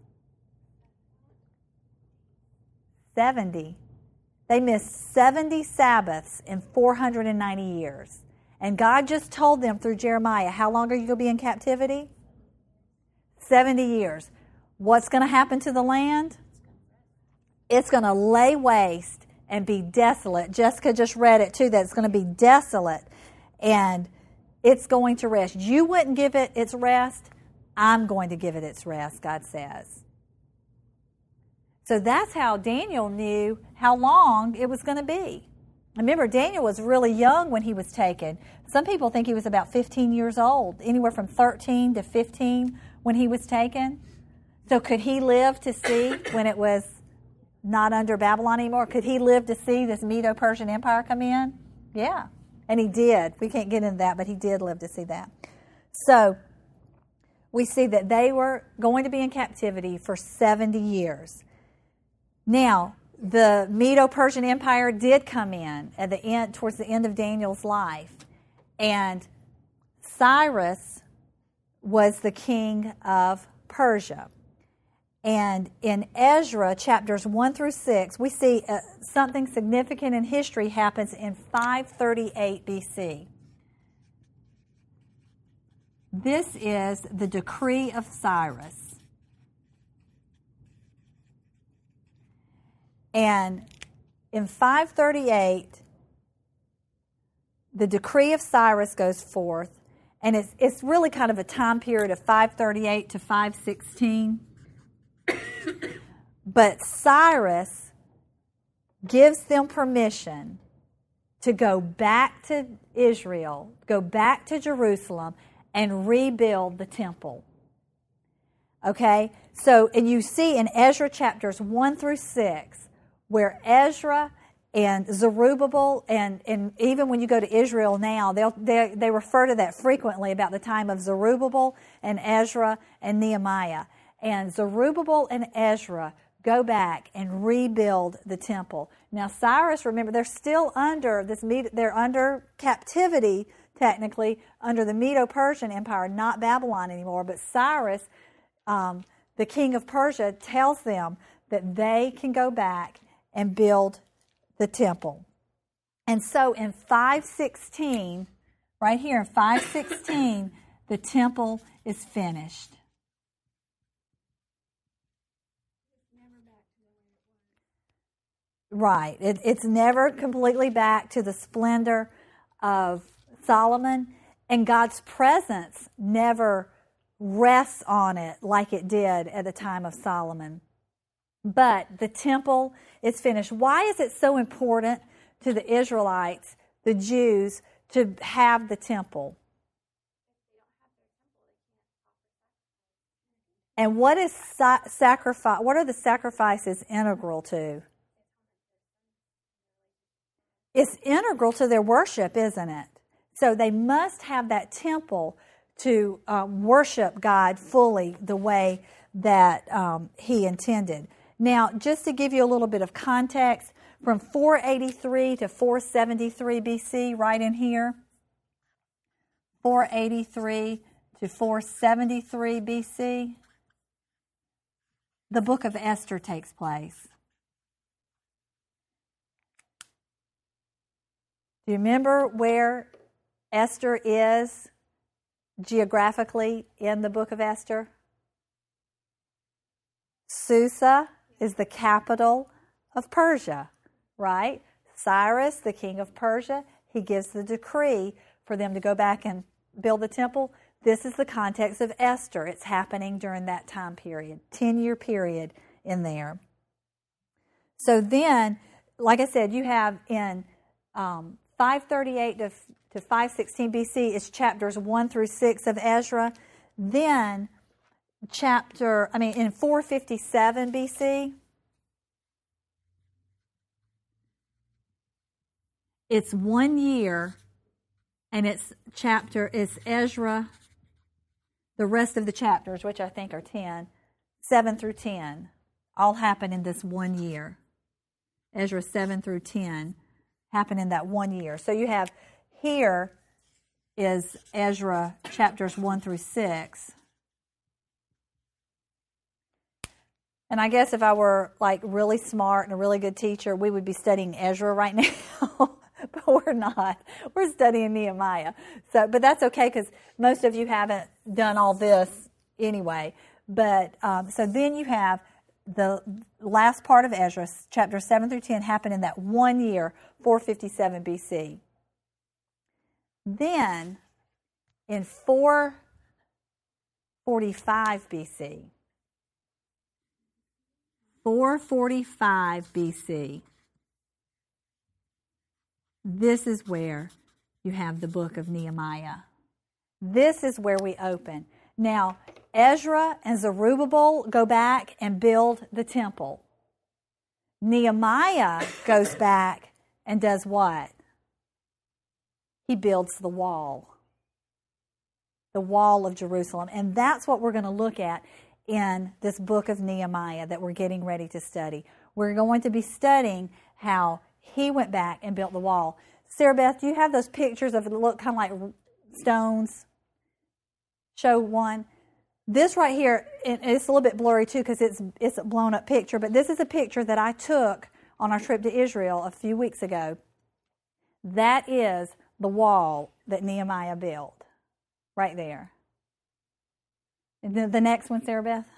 seventy. They missed seventy Sabbaths in four hundred ninety years. And God just told them through Jeremiah, how long are you going to be in captivity? seventy years. What's going to happen to the land? It's going to lay waste and be desolate. Jessica just read it too, that it's going to be desolate and it's going to rest. You wouldn't give it its rest. I'm going to give it its rest, God says. So that's how Daniel knew how long it was going to be. Remember, Daniel was really young when he was taken. Some people think he was about fifteen years old, anywhere from thirteen to fifteen when he was taken. So could he live to see when it was not under Babylon anymore? Could he live to see this Medo-Persian Empire come in? Yeah, and he did. We can't get into that, but he did live to see that. So we see that they were going to be in captivity for seventy years. Now, the Medo-Persian Empire did come in at the end, towards the end of Daniel's life, and Cyrus was the king of Persia. And in Ezra chapters one through six, we see uh, something significant in history happens in five thirty-eight B C. This is the decree of Cyrus. And in five thirty-eight, the decree of Cyrus goes forth, and it's, it's really kind of a time period of five thirty-eight to five sixteen. But Cyrus gives them permission to go back to Israel, go back to Jerusalem, and rebuild the temple. Okay? So, and you see in Ezra chapters one through six, where Ezra and Zerubbabel, and, and even when you go to Israel now, they'll, they they refer to that frequently about the time of Zerubbabel and Ezra and Nehemiah. And Zerubbabel and Ezra go back and rebuild the temple. Now Cyrus, remember, they're still under this. They're under captivity, technically, under the Medo-Persian Empire, not Babylon anymore. But Cyrus, um, the king of Persia, tells them that they can go back and build the temple. And so in five sixteen, right here in five sixteen, the temple is finished. Right. It, it's never completely back to the splendor of Solomon, and God's presence never rests on it like it did at the time of Solomon. But the temple is finished. Why is it so important to the Israelites, the Jews, to have the temple? And what is sa- sacrifice? What are the sacrifices integral to? It's integral to their worship, isn't it? So they must have that temple to um, worship God fully the way that um, He intended. Now, just to give you a little bit of context, from four eighty-three to four seventy-three B C, right in here, four eighty-three to four seventy-three B C, the book of Esther takes place. Do you remember where Esther is geographically in the book of Esther? Susa is the capital of Persia, right? Cyrus, the king of Persia, he gives the decree for them to go back and build the temple. This is the context of Esther. It's happening during that time period, ten-year period in there. So then, like I said, you have in um, five thirty-eight to, to five sixteen B C is chapters one through six of Ezra. Then chapter, I mean, in four fifty-seven B C, it's one year, and it's chapter, it's Ezra, the rest of the chapters, which I think are ten, seven through ten, all happen in this one year. Ezra seven through ten happen in that one year. So you have here is Ezra chapters one through six. And I guess if I were like really smart and a really good teacher, we would be studying Ezra right now. But we're not. We're studying Nehemiah. So, but that's okay because most of you haven't done all this anyway. But um, so then you have the last part of Ezra, chapters seven through ten, happen in that one year, four fifty-seven B C. Then in four forty-five B C, four forty-five B C, this is where you have the book of Nehemiah. This is where we open. Now, Ezra and Zerubbabel go back and build the temple. Nehemiah goes back and does what? He builds the wall. the wall of Jerusalem. And that's what we're going to look at in this book of Nehemiah that we're getting ready to study. We're going to be studying how he went back and built the wall. Sarah Beth, do you have those pictures of it look kind of like stones? Show one. This right here, and it's a little bit blurry too because it's it's a blown up picture, but this is a picture that I took on our trip to Israel a few weeks ago. That is the wall that Nehemiah built, right there. And then the next one, Sarah Beth.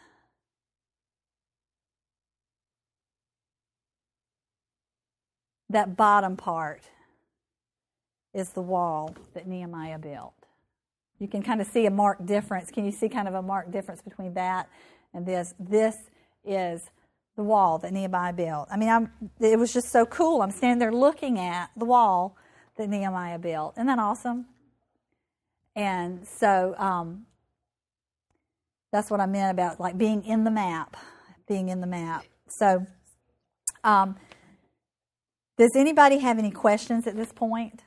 That bottom part is the wall that Nehemiah built. You can kind of see a marked difference. Can you see kind of a marked difference between that and this? This is the wall that Nehemiah built. I mean, I'm, it was just so cool. I'm standing there looking at the wall that Nehemiah built. Isn't that awesome? And so um, that's what I meant about like being in the map, being in the map. So um, does anybody have any questions at this point?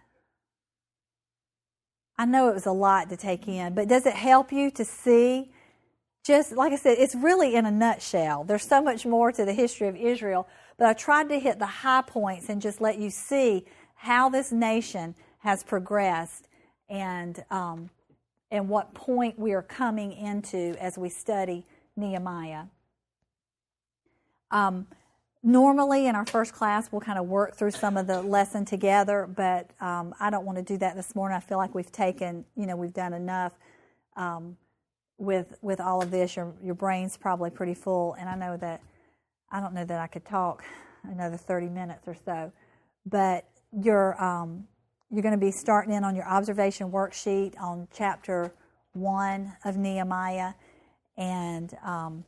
I know it was a lot to take in, but does it help you to see? Just like I said, it's really in a nutshell. There's so much more to the history of Israel, but I tried to hit the high points and just let you see how this nation has progressed and um, and what point we are coming into as we study Nehemiah. Um, normally in our first class, we'll kind of work through some of the lesson together, but um, I don't want to do that this morning. I feel like we've taken, you know, we've done enough. Um, with with all of this, your your brain's probably pretty full, and I know that I don't know that I could talk another thirty minutes or so, but you're um, you're going to be starting in on your observation worksheet on chapter one of Nehemiah, and um,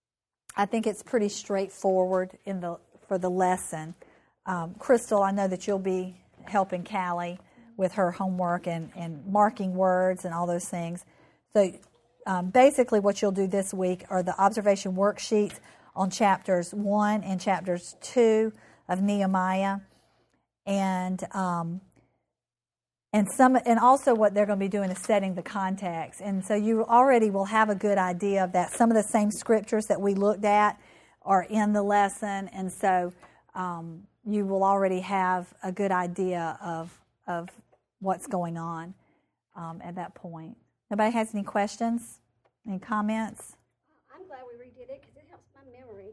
I think it's pretty straightforward in the for the lesson. Um, Crystal, I know that you'll be helping Callie with her homework and, and marking words and all those things. So Um, basically, what you'll do this week are the observation worksheets on chapters one and chapters two of Nehemiah, and um, and some, and also what they're going to be doing is setting the context. And so you already will have a good idea of that. Some of the same scriptures that we looked at are in the lesson, and so um, you will already have a good idea of of what's going on um, at that point. Nobody has any questions? Any comments? I'm glad we redid it because it helps my memory.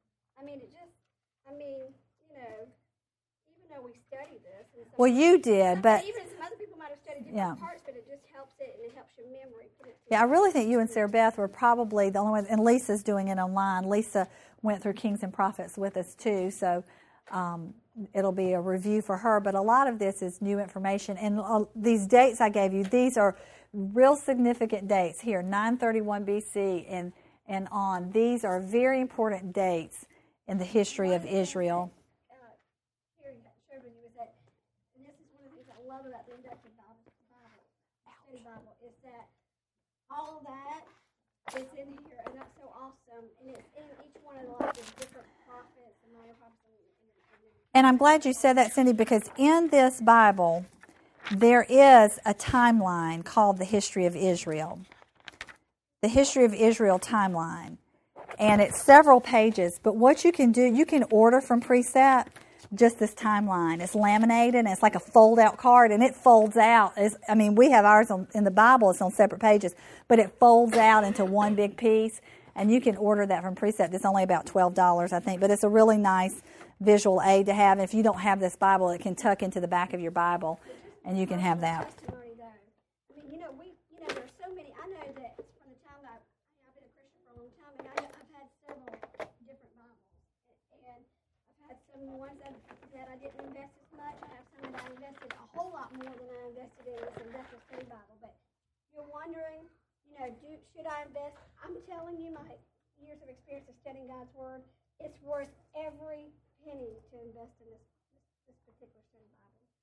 I mean, it just, I mean, you know, even though we studied this. And some Well, you did, but even some other people might have studied different yeah. parts, but it just helps it and it helps your memory. Yeah, I really think you and Sarah Beth were probably the only ones, and Lisa's doing it online. Lisa went through Kings and Prophets with us too, so um, it'll be a review for her. But a lot of this is new information, and uh, these dates I gave you, these are real significant dates here, nine thirty-one B C and, and on. These are very important dates in the history of Israel. Uh, here, showed with you is that, and this is one of the things I love about the inductive Bible, Bible, study Bible, is that all of that is in here, and that's so awesome. And it's in each one of the like, the different prophets and minor prophets. And, and, and And I'm glad you said that, Cindy, because in this Bible, there is a timeline called the History of Israel. The History of Israel timeline. And it's several pages. But what you can do, you can order from Precept just this timeline. It's laminated, and it's like a fold-out card, and it folds out. It's, I mean, we have ours on, in the Bible. It's on separate pages. But it folds out into one big piece, and you can order that from Precept. It's only about twelve dollars, I think. But it's a really nice visual aid to have. If you don't have this Bible, it can tuck into the back of your Bible. And you can have that. Testimony, though. I mean, you know, we, you know, there's so many. I know that from the time that I, I've been a Christian for a long time, and I, I've had several different Bibles, and I've had some ones that, that I didn't invest as much. I have some that I invested a whole lot more than I invested in this inductive study Bible. But you're wondering, you know, do should I invest? I'm telling you, my years of experience of studying God's Word, it's worth every penny to invest in this this particular study Bible.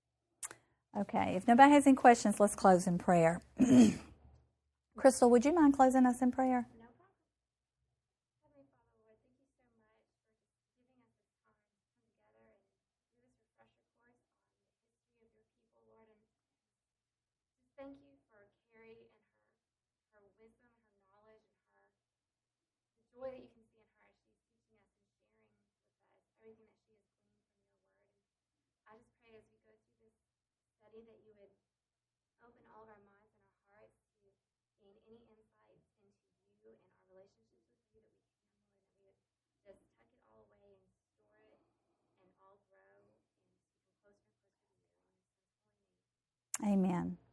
Okay, if nobody has any questions, let's close in prayer. Crystal, would you mind closing us in prayer? No problem. Heavenly Father, Lord, thank you so much for giving us this time to come together and do this refresher course on the history of your people, Lord. And just thank you for Carrie and her joy that you can see in her as she's teaching us and sharing with us everything that she has gleaned from your word. And I just pray as we go through this study that you would open all of our minds and our hearts to gain any insights into you and our relationships with you that we can, Lord, and that we would just tuck it all away and store it and all grow and to become closer and closer to you. In your son's holy name. Amen.